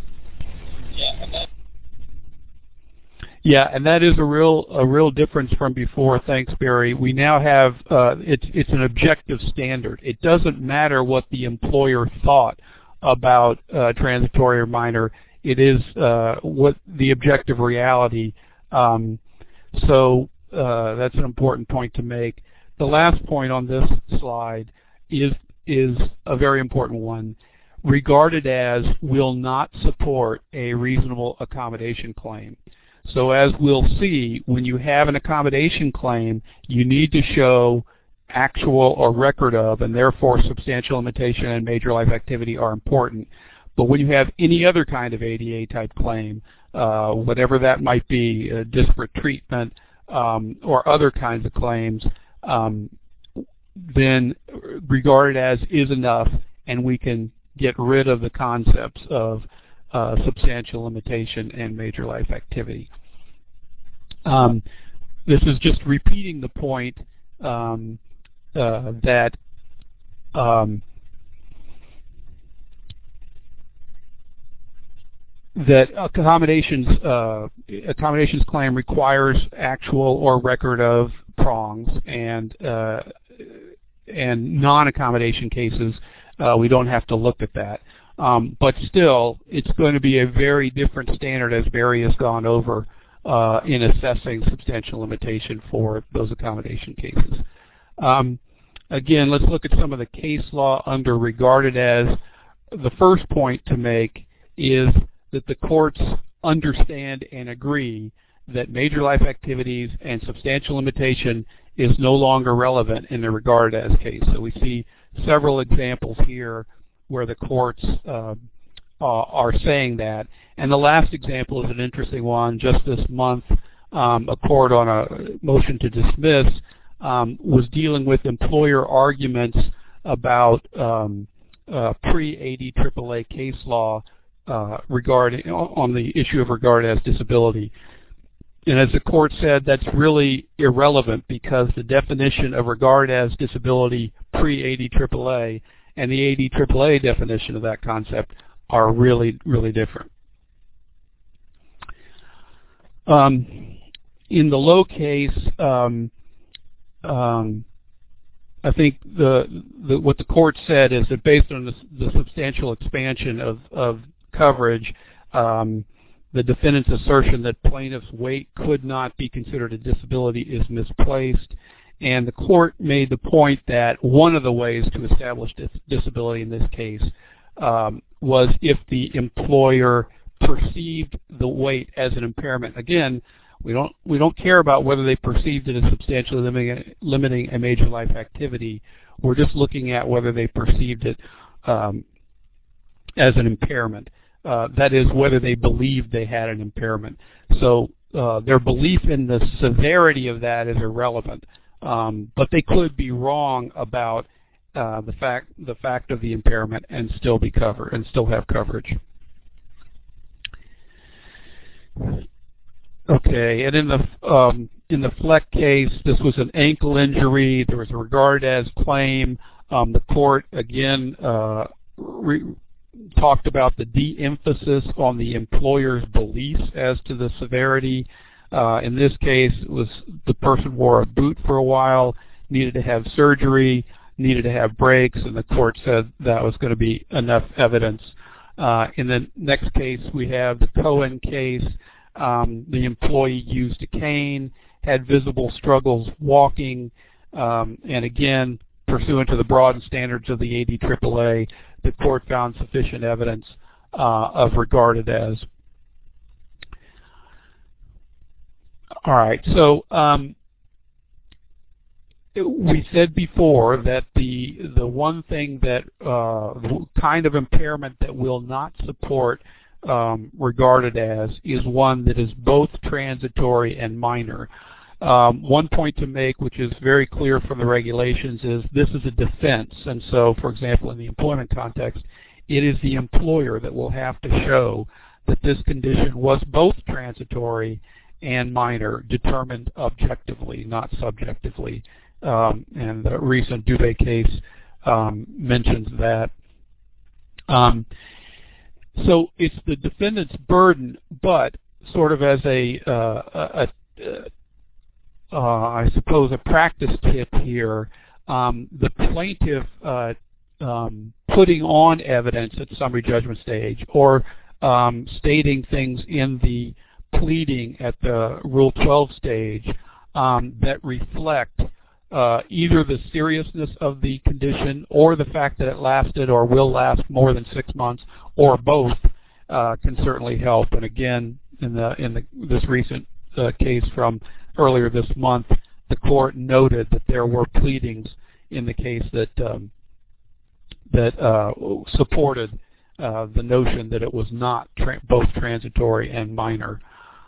Yeah, and that is a real difference from before. Thanks, Barry. We now have it's an objective standard. It doesn't matter what the employer thought about transitory or minor. It is what the objective reality So that's an important point to make. The last point on this slide is a very important one. Regarded as will not support a reasonable accommodation claim. So as we'll see, when you have an accommodation claim, you need to show actual or record of, and therefore substantial limitation and major life activity are important. But when you have any other kind of ADA type claim, whatever that might be, disparate treatment or other kinds of claims, then regarded as is enough, and we can get rid of the concepts of substantial limitation and major life activity. This is just repeating the point that accommodations claim requires actual or record of prongs, and non-accommodation cases we don't have to look at that. But still, it's going to be a very different standard, as Barry has gone over, in assessing substantial limitation for those accommodation cases. Again, let's look at some of the case law under regarded as. The first point to make is that the courts understand and agree that major life activities and substantial limitation is no longer relevant in the regarded as case. So we see several examples here where the courts are saying that. And the last example is an interesting one. Just this month, a court on a motion to dismiss was dealing with employer arguments about pre-ADAAA case law regarding on the issue of regarded as disability. And as the court said, that's really irrelevant because the definition of regarded as disability pre-ADAAA and the ADAAA definition of that concept are really, really different. In the Lowe case, I think what the court said is that based on the substantial expansion of coverage, the defendant's assertion that plaintiff's weight could not be considered a disability is misplaced. And the court made the point that one of the ways to establish disability in this case was if the employer perceived the weight as an impairment. Again, we don't care about whether they perceived it as substantially limiting a major life activity. We're just looking at whether they perceived it as an impairment. That is, whether they believed they had an impairment. So their belief in the severity of that is irrelevant. But they could be wrong about the fact of the impairment and still be covered and still have coverage. Okay, and in the Fleck case, this was an ankle injury. There was a regarded as claim. The court again talked about the de-emphasis on the employer's beliefs as to the severity. In this case, it was the person wore a boot for a while, needed to have surgery, needed to have brakes, and the court said that was going to be enough evidence. In the next case, we have the Cohen case. The employee used a cane, had visible struggles walking, and again, pursuant to the broad standards of the ADAAA, the court found sufficient evidence of regarded as. All right, so we said before that the one thing that the kind of impairment that will not support regarded as is one that is both transitory and minor. One point to make, which is very clear from the regulations, is this is a defense. And so, for example, in the employment context, it is the employer that will have to show that this condition was both transitory and minor, determined objectively, not subjectively. And the recent Dubé case mentions that. So it's the defendant's burden, but sort of as I suppose a practice tip here, the plaintiff putting on evidence at summary judgment stage or stating things in the pleading at the Rule 12 stage that reflect either the seriousness of the condition or the fact that it lasted or will last more than 6 months, or both, can certainly help. And again, in this recent case from earlier this month, the court noted that there were pleadings in the case that supported the notion that it was not both transitory and minor.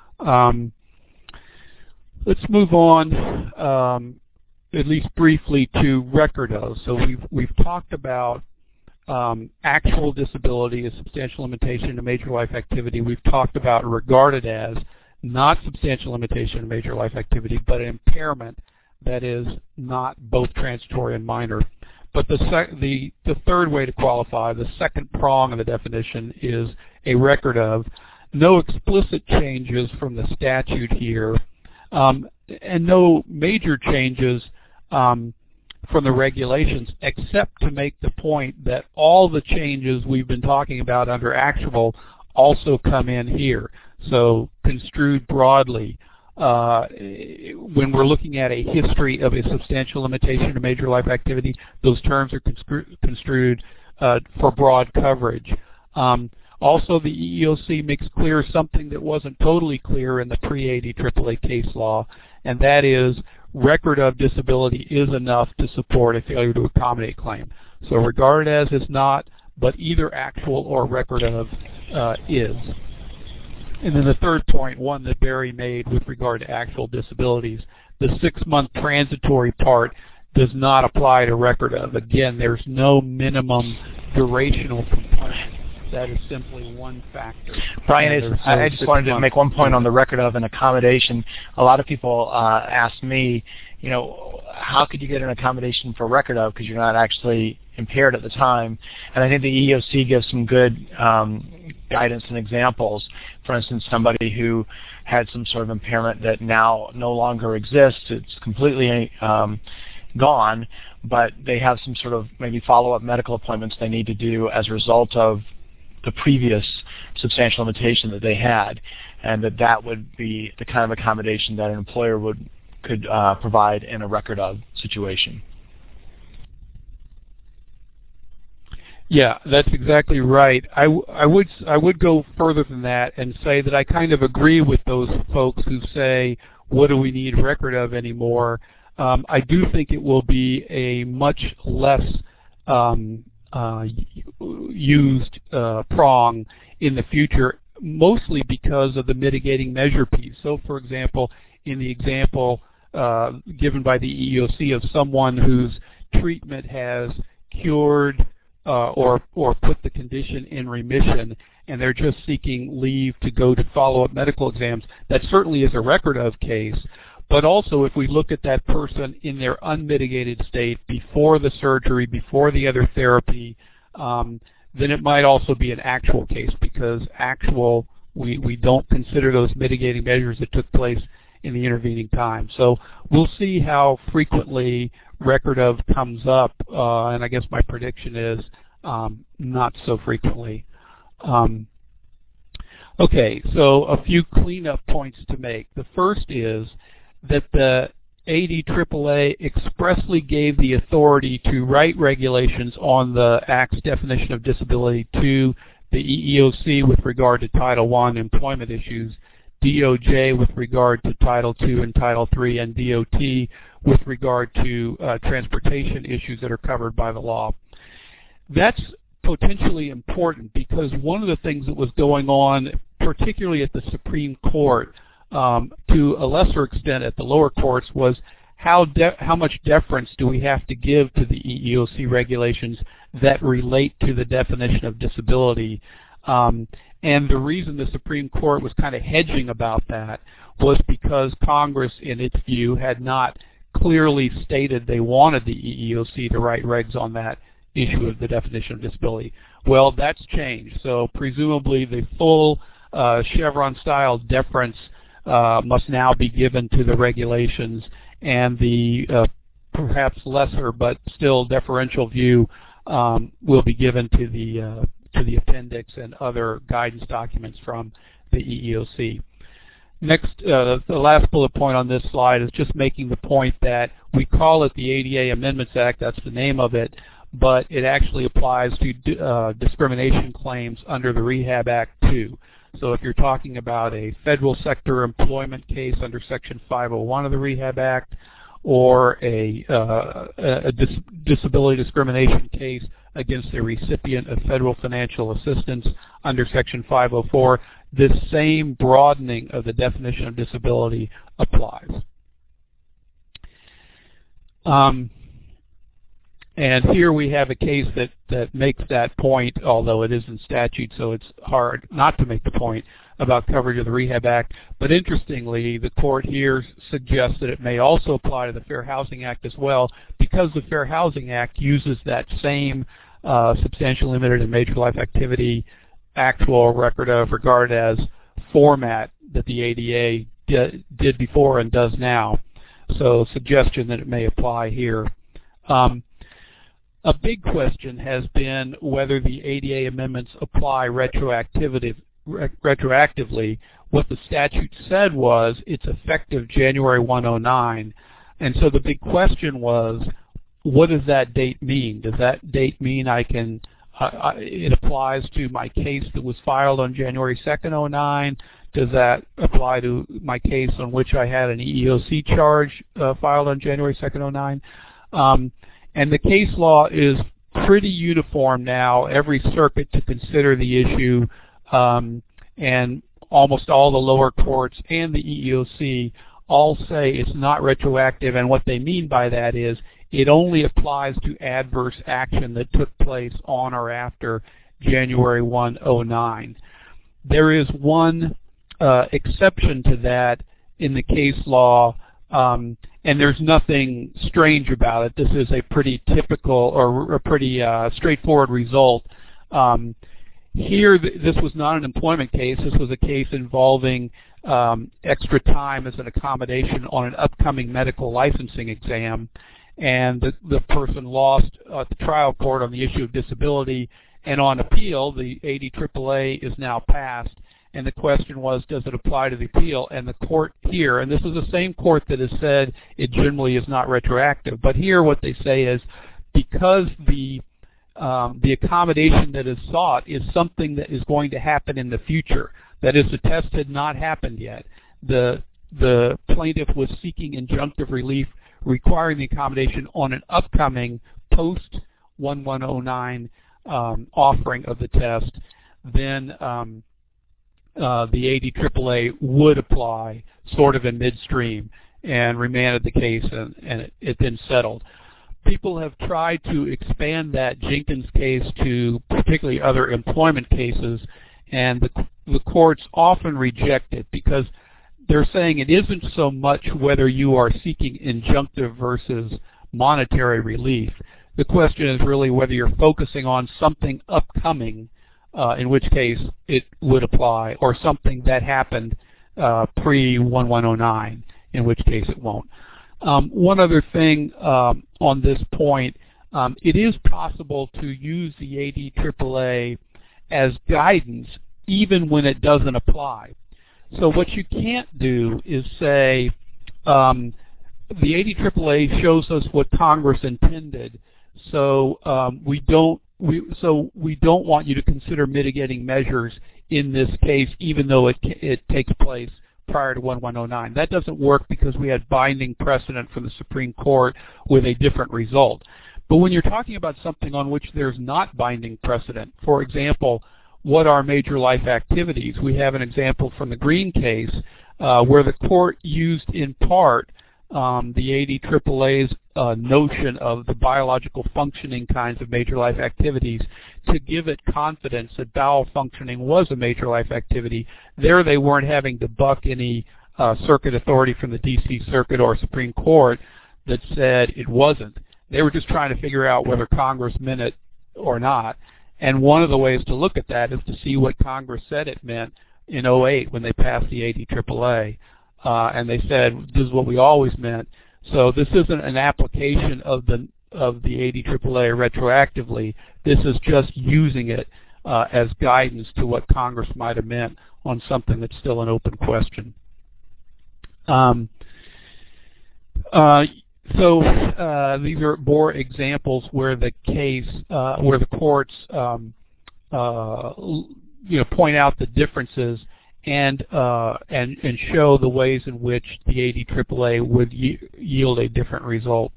Let's move on, at least briefly, to record of. So we've talked about actual disability, a substantial limitation to major life activity. We've talked about regarded as not substantial limitation to major life activity, but an impairment that is not both transitory and minor. But the third way to qualify, the second prong of the definition, is a record of. No explicit changes from the statute here, and no major changes from the regulations, except to make the point that all the changes we've been talking about under actual also come in here. So construed broadly, when we're looking at a history of a substantial limitation to major life activity, those terms are construed for broad coverage. Also, the EEOC makes clear something that wasn't totally clear in the pre-ADAAA case law, and that is record of disability is enough to support a failure to accommodate claim. So regarded as is not, but either actual or record of is. And then the third point, one that Barry made with regard to actual disabilities, the 6-month transitory part does not apply to record of. Again, there's no minimum durational component. That is simply one factor. Brian, I just wanted to make one point on the record of an accommodation. A lot of people ask me, how could you get an accommodation for record of because you're not actually impaired at the time? And I think the EEOC gives some good guidance and examples. For instance, somebody who had some sort of impairment that now no longer exists, it's completely gone, but they have some sort of maybe follow-up medical appointments they need to do as a result of the previous substantial limitation that they had, and that would be the kind of accommodation that an employer could provide in a record of situation. Yeah, that's exactly right. I would go further than that and say that I kind of agree with those folks who say, what do we need record of anymore? I do think it will be a much less used prong in the future, mostly because of the mitigating measure piece. So, for example, in the example given by the EEOC of someone whose treatment has cured or put the condition in remission, and they're just seeking leave to go to follow-up medical exams, that certainly is a record of case. But also, if we look at that person in their unmitigated state before the surgery, before the other therapy, then it might also be an actual case, because actual, we don't consider those mitigating measures that took place in the intervening time. So we'll see how frequently record of comes up, and I guess my prediction is not so frequently. Okay, so a few cleanup points to make. The first is that the ADAAA expressly gave the authority to write regulations on the Act's definition of disability to the EEOC with regard to Title I employment issues, DOJ with regard to Title II and Title III, and DOT with regard to transportation issues that are covered by the law. That's potentially important because one of the things that was going on, particularly at the Supreme Court, to a lesser extent at the lower courts, was how much deference do we have to give to the EEOC regulations that relate to the definition of disability. And the reason the Supreme Court was kind of hedging about that was because Congress, in its view, had not clearly stated they wanted the EEOC to write regs on that issue of the definition of disability. Well, that's changed. So presumably the full Chevron-style deference must now be given to the regulations, and the perhaps lesser but still deferential view will be given to the appendix and other guidance documents from the EEOC. Next, the last bullet point on this slide is just making the point that we call it the ADA Amendments Act, that's the name of it, but it actually applies to discrimination claims under the Rehab Act too. So if you're talking about a federal sector employment case under Section 501 of the Rehab Act, or a disability discrimination case against a recipient of federal financial assistance under Section 504, this same broadening of the definition of disability applies. And here we have a case that makes that point, although it is in statute, so it's hard not to make the point about coverage of the Rehab Act. But interestingly, the court here suggests that it may also apply to the Fair Housing Act as well, because the Fair Housing Act uses that same substantial limited and major life activity actual record of regard as format that the ADA did before and does now. So suggestion that it may apply here. A big question has been whether the ADA amendments apply retroactively. What the statute said was it's effective January 1, 2009. And so the big question was, what does that date mean? Does that date mean it applies to my case that was filed on January 2nd, 2009? Does that apply to my case on which I had an EEOC charge filed on January 2nd, 2009? And the case law is pretty uniform now, every circuit to consider the issue, and almost all the lower courts and the EEOC all say it's not retroactive, and what they mean by that is it only applies to adverse action that took place on or after January 1, 2009. There is one exception to that in the case law, and there's nothing strange about it. This is a pretty typical or a pretty straightforward result. Here, this was not an employment case. This was a case involving extra time as an accommodation on an upcoming medical licensing exam, and the person lost at the trial court on the issue of disability, and on appeal, the ADAAA is now passed. And the question was, does it apply to the appeal? And the court here, and this is the same court that has said it generally is not retroactive, but here what they say is because the accommodation that is sought is something that is going to happen in the future. That is, the test had not happened yet. The plaintiff was seeking injunctive relief requiring the accommodation on an upcoming post-1109 offering of the test. Then the ADAAA would apply sort of in midstream and remanded the case, and it then settled. People have tried to expand that Jenkins case to particularly other employment cases, and the courts often reject it because they're saying it isn't so much whether you are seeking injunctive versus monetary relief. The question is really whether you're focusing on something upcoming, in which case it would apply, or something that happened pre-1109, in which case it won't. One other thing on this point, it is possible to use the ADAAA as guidance even when it doesn't apply. So what you can't do is say the ADAAA shows us what Congress intended, so we don't want you to consider mitigating measures in this case, even though it takes place prior to 1109. That doesn't work because we had binding precedent from the Supreme Court with a different result. But when you're talking about something on which there's not binding precedent, for example, what are major life activities? We have an example from the Green case where the court used in part the ADAAA's notion of the biological functioning kinds of major life activities to give it confidence that bowel functioning was a major life activity. There they weren't having to buck any circuit authority from the D.C. Circuit or Supreme Court that said it wasn't. They were just trying to figure out whether Congress meant it or not. And one of the ways to look at that is to see what Congress said it meant in 2008 when they passed the ADAAA. And they said, this is what we always meant. So this isn't an application of the ADAAA retroactively. This is just using it as guidance to what Congress might have meant on something that's still an open question. So these are more examples where the courts point out the differences and show the ways in which the ADAAA would yield a different result.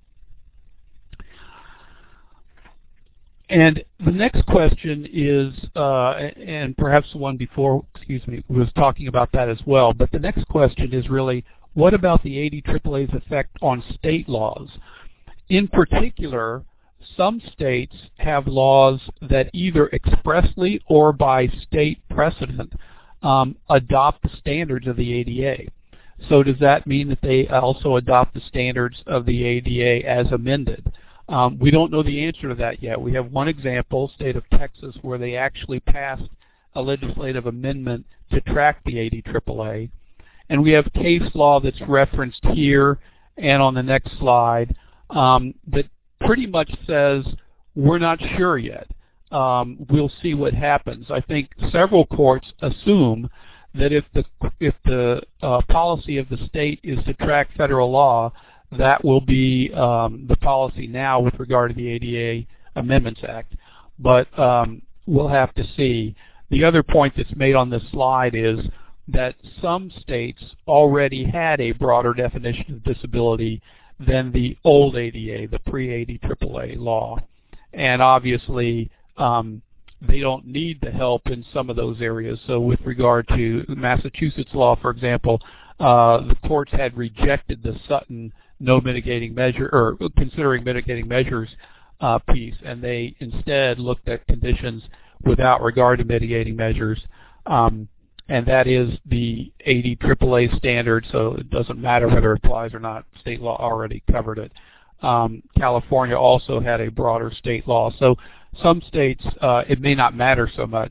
And the next question is, and perhaps the one before, was talking about that as well, but the next question is really, what about the ADAAA's effect on state laws? In particular, some states have laws that either expressly or by state precedent adopt the standards of the ADA. So does that mean that they also adopt the standards of the ADA as amended? We don't know the answer to that yet. We have one example, state of Texas, where they actually passed a legislative amendment to track the ADAAA. And we have case law that's referenced here and on the next slide that pretty much says we're not sure yet. We'll see what happens. I think several courts assume that if the policy of the state is to track federal law, that will be the policy now with regard to the ADA Amendments Act. But we'll have to see. The other point that's made on this slide is that some states already had a broader definition of disability than the old ADA, the pre-ADAAA law. And obviously, they don't need the help in some of those areas. So with regard to Massachusetts law, for example, the courts had rejected the Sutton no mitigating measure, or considering mitigating measures piece, and they instead looked at conditions without regard to mitigating measures. And that is the ADAAA standard, so it doesn't matter whether it applies or not. State law already covered it. California also had a broader state law. So some states, it may not matter so much.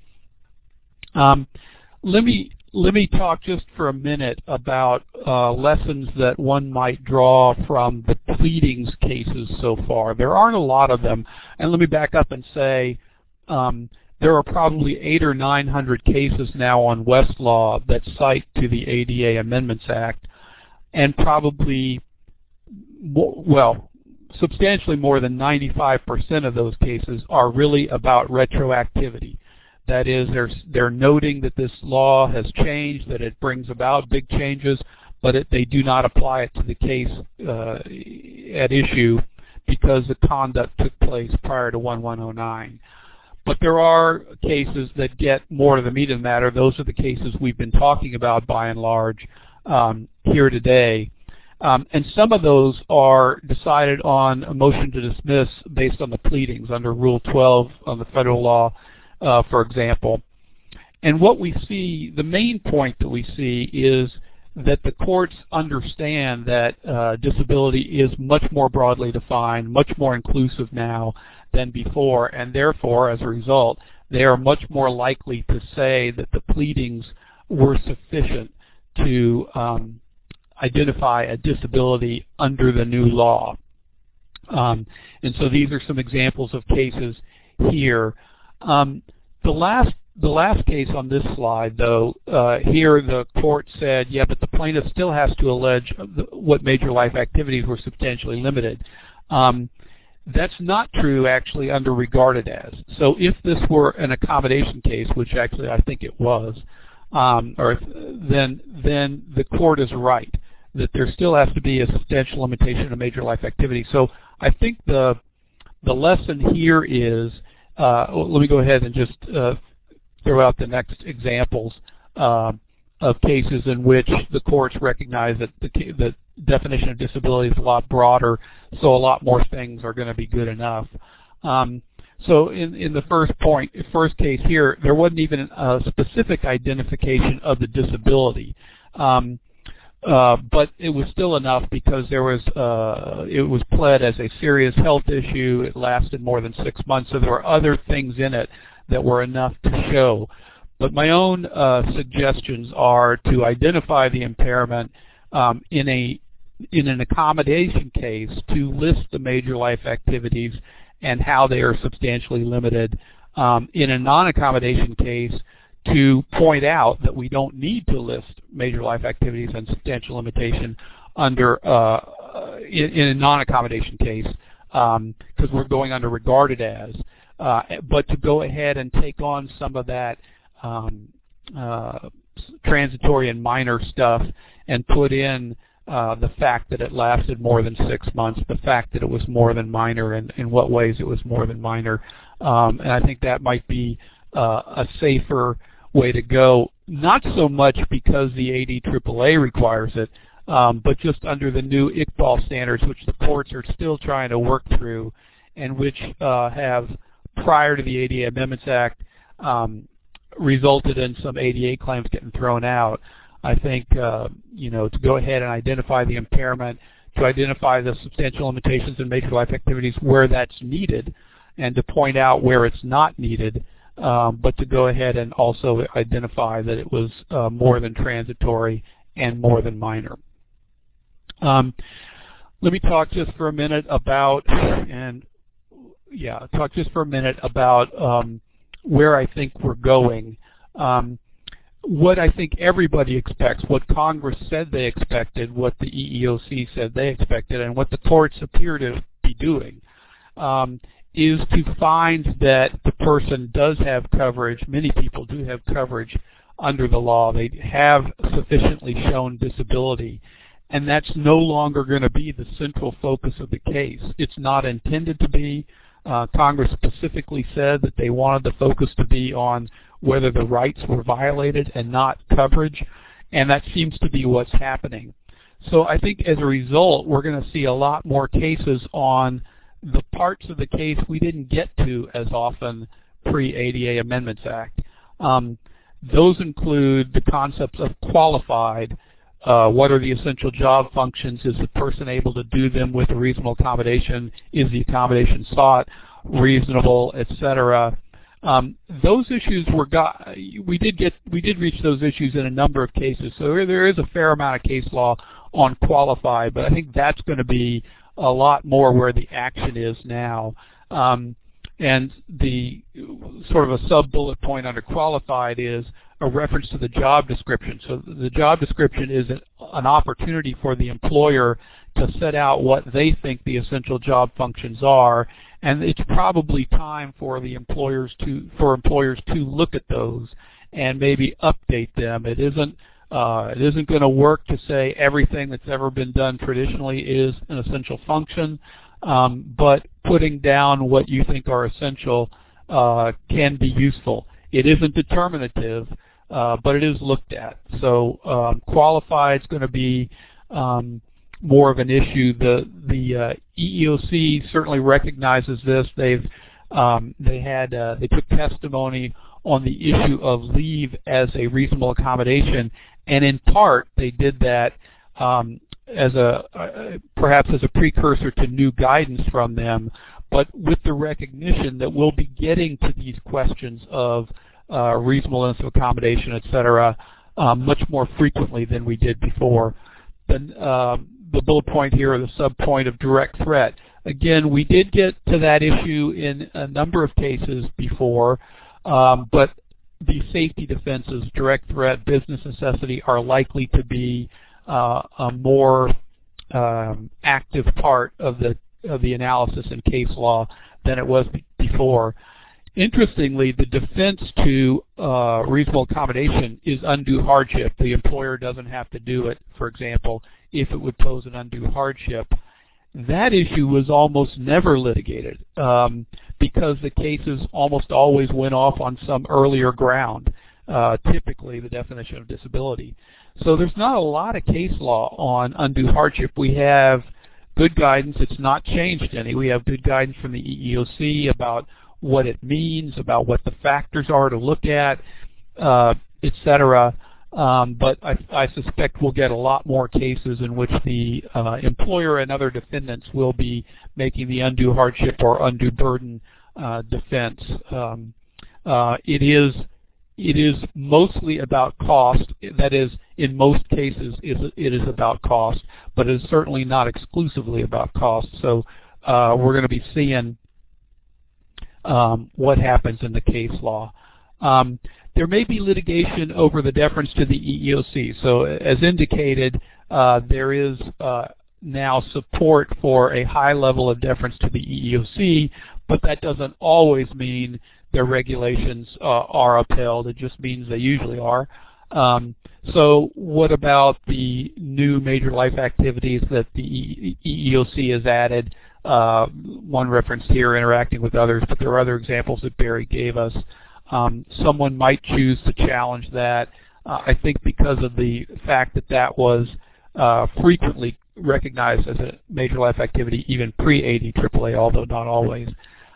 Let me talk just for a minute about lessons that one might draw from the pleadings cases so far. There aren't a lot of them. And let me back up and say, there are probably 800 or 900 cases now on Westlaw that cite to the ADA Amendments Act, and probably, well, substantially more than 95% of those cases are really about retroactivity. That is, they're noting that this law has changed, that it brings about big changes, but they do not apply it to the case at issue because the conduct took place prior to 1109. But there are cases that get more to the meat of the matter. Those are the cases we've been talking about by and large here today. And some of those are decided on a motion to dismiss based on the pleadings under Rule 12 on the federal law, for example. And what we see, the main point that we see is that the courts understand that disability is much more broadly defined, much more inclusive now than before, and therefore, as a result, they are much more likely to say that the pleadings were sufficient to identify a disability under the new law. And so these are some examples of cases here. The last case on this slide, though, here the court said, yeah, but the plaintiff still has to allege what major life activities were substantially limited. That's not true, actually, under regarded as. So if this were an accommodation case, which actually I think it was, then the court is right, that there still has to be a substantial limitation of major life activity. So I think the lesson here is, let me go ahead and just throw out the next examples of cases in which the courts recognize that the definition of disability is a lot broader, so a lot more things are going to be good enough. So in the first case here, there wasn't even a specific identification of the disability, but it was still enough because it was pled as a serious health issue. It lasted more than 6 months, so there were other things in it that were enough to show. But my own suggestions are to identify the impairment in an accommodation case, to list the major life activities and how they are substantially limited. In a non-accommodation case, to point out that we don't need to list major life activities and substantial limitation under in a non-accommodation case because we're going under regarded as, but to go ahead and take on some of that transitory and minor stuff and put in the fact that it lasted more than 6 months, the fact that it was more than minor, and in what ways it was more than minor. And I think that might be a safer way to go, not so much because the ADAAA requires it, but just under the new Iqbal standards, which the courts are still trying to work through, and which have, prior to the ADA Amendments Act, resulted in some ADA claims getting thrown out. I think to go ahead and identify the impairment, to identify the substantial limitations in major life activities where that's needed, and to point out where it's not needed, but to go ahead and also identify that it was more than transitory and more than minor. Let me talk just for a minute about, where I think we're going. What I think everybody expects, what Congress said they expected, what the EEOC said they expected, and what the courts appear to be doing, is to find that the person does have coverage, many people do have coverage under the law, they have sufficiently shown disability, and that's no longer going to be the central focus of the case. It's not intended to be. Congress specifically said that they wanted the focus to be on whether the rights were violated and not coverage, and that seems to be what's happening. So I think as a result, we're going to see a lot more cases on the parts of the case we didn't get to as often pre-ADA Amendments Act. Those include the concepts of qualified. What are the essential job functions? Is the person able to do them with a reasonable accommodation? Is the accommodation sought reasonable, etc.? Those issues we did reach those issues in a number of cases. So there is a fair amount of case law on qualified, but I think that's going to be a lot more where the action is now. And the sort of a sub-bullet point under qualified is a reference to the job description. So the job description is an opportunity for the employer to set out what they think the essential job functions are, and it's probably time for the employers to look at those and maybe update them. It isn't going to work to say everything that's ever been done traditionally is an essential function, but putting down what you think are essential can be useful. It isn't determinative, but it is looked at. So qualified is going to be more of an issue. The EEOC certainly recognizes this. They took testimony on the issue of leave as a reasonable accommodation, and in part they did that perhaps as a precursor to new guidance from them, but with the recognition that we'll be getting to these questions of reasonableness of accommodation, etc., much more frequently than we did before. The bullet point here, or the sub-point of direct threat. Again, we did get to that issue in a number of cases before, but the safety defenses, direct threat, business necessity, are likely to be a more active part of the analysis in case law than it was before. Interestingly, the defense to reasonable accommodation is undue hardship. The employer doesn't have to do it, for example, if it would pose an undue hardship. That issue was almost never litigated because the cases almost always went off on some earlier ground, typically the definition of disability. So there's not a lot of case law on undue hardship. We have good guidance. It's not changed any. We have good guidance from the EEOC about what it means, about what the factors are to look at, etc. But I suspect we'll get a lot more cases in which the employer and other defendants will be making the undue hardship or undue burden defense. It is mostly about cost. That is, in most cases, it is about cost, but it is certainly not exclusively about cost. So we're going to be seeing what happens in the case law. There may be litigation over the deference to the EEOC. So as indicated, there is now support for a high level of deference to the EEOC, but that doesn't always mean their regulations are upheld. It just means they usually are. So what about the new major life activities that the EEOC has added? One reference here, interacting with others, but there are other examples that Barry gave us. Someone might choose to challenge that, I think because of the fact that that was frequently recognized as a major life activity even pre-ADAAA, although not always.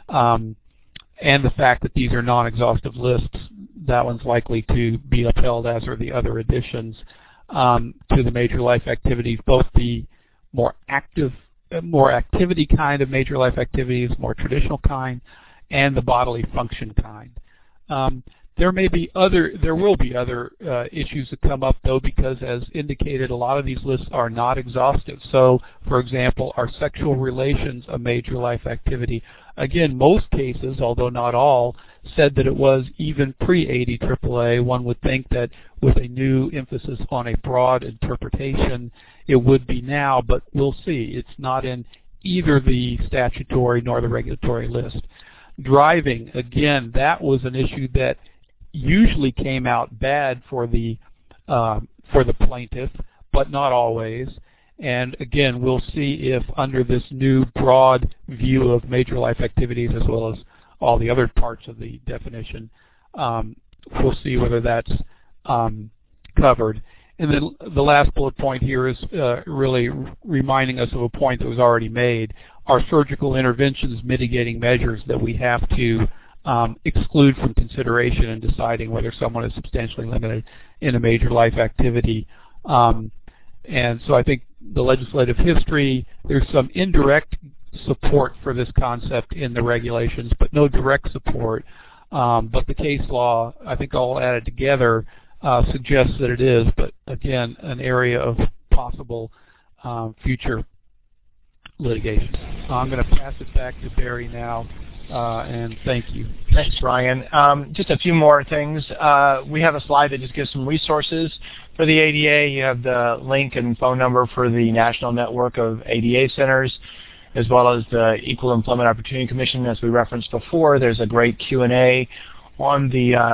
And the fact that these are non-exhaustive lists, that one's likely to be upheld, as are the other additions to the major life activities, both the more activity kind of major life activities, more traditional kind, and the bodily function kind. There will be other issues that come up, though, because as indicated, a lot of these lists are not exhaustive. So, for example, are sexual relations a major life activity? Again, most cases, although not all, said that it was even pre-ADAAA. One would think that with a new emphasis on a broad interpretation, it would be now, but we'll see. It's not in either the statutory nor the regulatory list. Driving, again, that was an issue that usually came out bad for the plaintiff, but not always. And again, we'll see if under this new broad view of major life activities, as well as all the other parts of the definition, we'll see whether that's covered. And then the last bullet point here is really reminding us of a point that was already made. Our surgical interventions mitigating measures that we have to exclude from consideration in deciding whether someone is substantially limited in a major life activity. And so I think the legislative history, there's some indirect support for this concept in the regulations, but no direct support. But the case law, I think all added together, suggests that it is, but again, an area of possible future litigation. I'm going to pass it back to Barry now, and thank you. Thanks, Brian. Just a few more things. We have a slide that just gives some resources for the ADA. You have the link and phone number for the National Network of ADA Centers, as well as the Equal Employment Opportunity Commission. As we referenced before, there's a great Q&A on the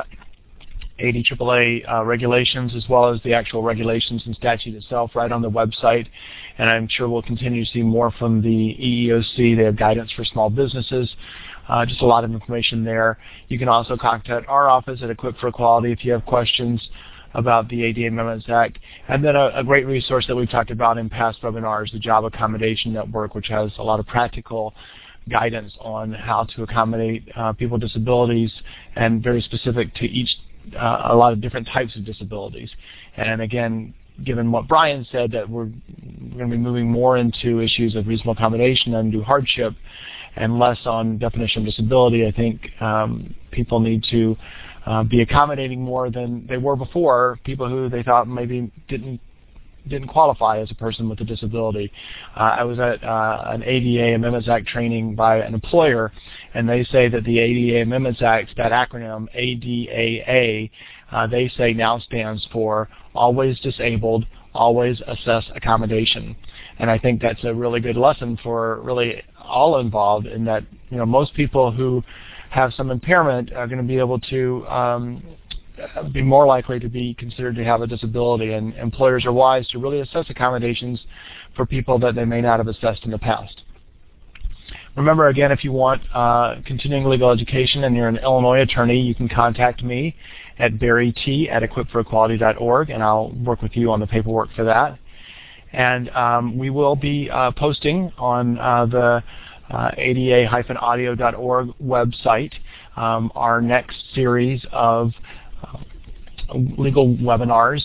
ADAAA regulations, as well as the actual regulations and statute itself right on the website. And I'm sure we'll continue to see more from the EEOC. They have guidance for small businesses. Just a lot of information there. You can also contact our office at Equip for Equality if you have questions about the ADA Amendments Act. And then a great resource that we've talked about in past webinars, the Job Accommodation Network, which has a lot of practical guidance on how to accommodate people with disabilities, and very specific to each a lot of different types of disabilities. And again, given what Brian said, that we're going to be moving more into issues of reasonable accommodation and undue hardship, and less on definition of disability, I think people need to be accommodating more than they were before, people who they thought maybe didn't qualify as a person with a disability. I was at an ADA Amendments Act training by an employer, and they say that the ADA Amendments Act, that acronym ADAA, they say now stands for Always Disabled, Always Assess Accommodation. And I think that's a really good lesson for really all involved, in that most people who have some impairment are going to be able to be more likely to be considered to have a disability, and employers are wise to really assess accommodations for people that they may not have assessed in the past. Remember, again, if you want continuing legal education and you're an Illinois attorney, you can contact me at barryt@equipforequality.org, and I'll work with you on the paperwork for that. And we will be posting on the ada-audio.org website our next series of legal webinars.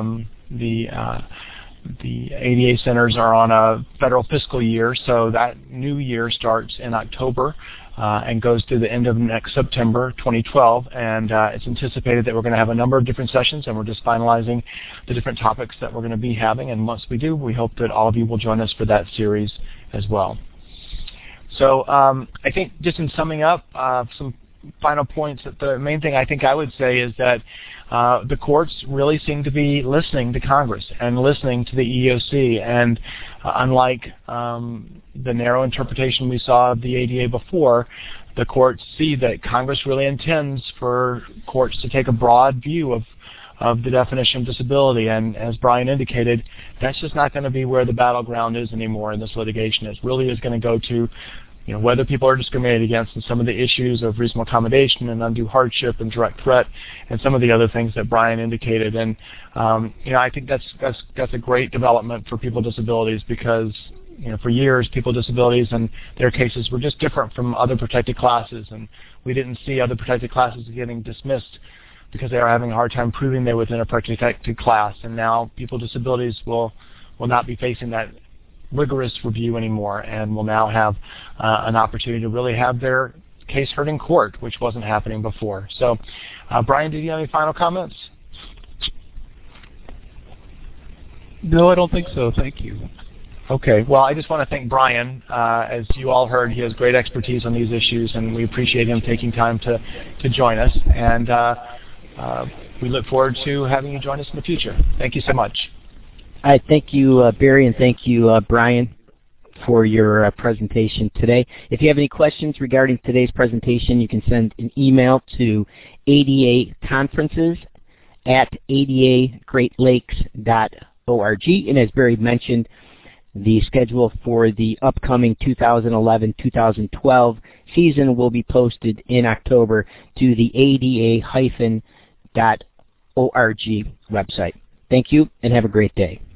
The ADA centers are on a federal fiscal year, so that new year starts in October and goes through the end of next September 2012. And it's anticipated that we're going to have a number of different sessions, and we're just finalizing the different topics that we're going to be having. And once we do, we hope that all of you will join us for that series as well. So I think, just in summing up, some final points, the main thing I think I would say is that the courts really seem to be listening to Congress and listening to the EEOC. And unlike the narrow interpretation we saw of the ADA before, the courts see that Congress really intends for courts to take a broad view of the definition of disability. And as Brian indicated, that's just not going to be where the battleground is anymore in this litigation. It really is going to go to whether people are discriminated against and some of the issues of reasonable accommodation and undue hardship and direct threat and some of the other things that Brian indicated. And I think that's a great development for people with disabilities because for years people with disabilities and their cases were just different from other protected classes, and we didn't see other protected classes getting dismissed because they are having a hard time proving they're within a protected class. And now people with disabilities will not be facing that rigorous review anymore and will now have an opportunity to really have their case heard in court, which wasn't happening before. So, Brian, do you have any final comments? No, I don't think so. Thank you. Okay. Well, I just want to thank Brian. As you all heard, he has great expertise on these issues, and we appreciate him taking time to join us. And we look forward to having you join us in the future. Thank you so much. All right, thank you, Barry, and thank you, Brian, for your presentation today. If you have any questions regarding today's presentation, you can send an email to adaconferences@adagreatlakes.org. And as Barry mentioned, the schedule for the upcoming 2011-2012 season will be posted in October to the ada-org website. Thank you, and have a great day.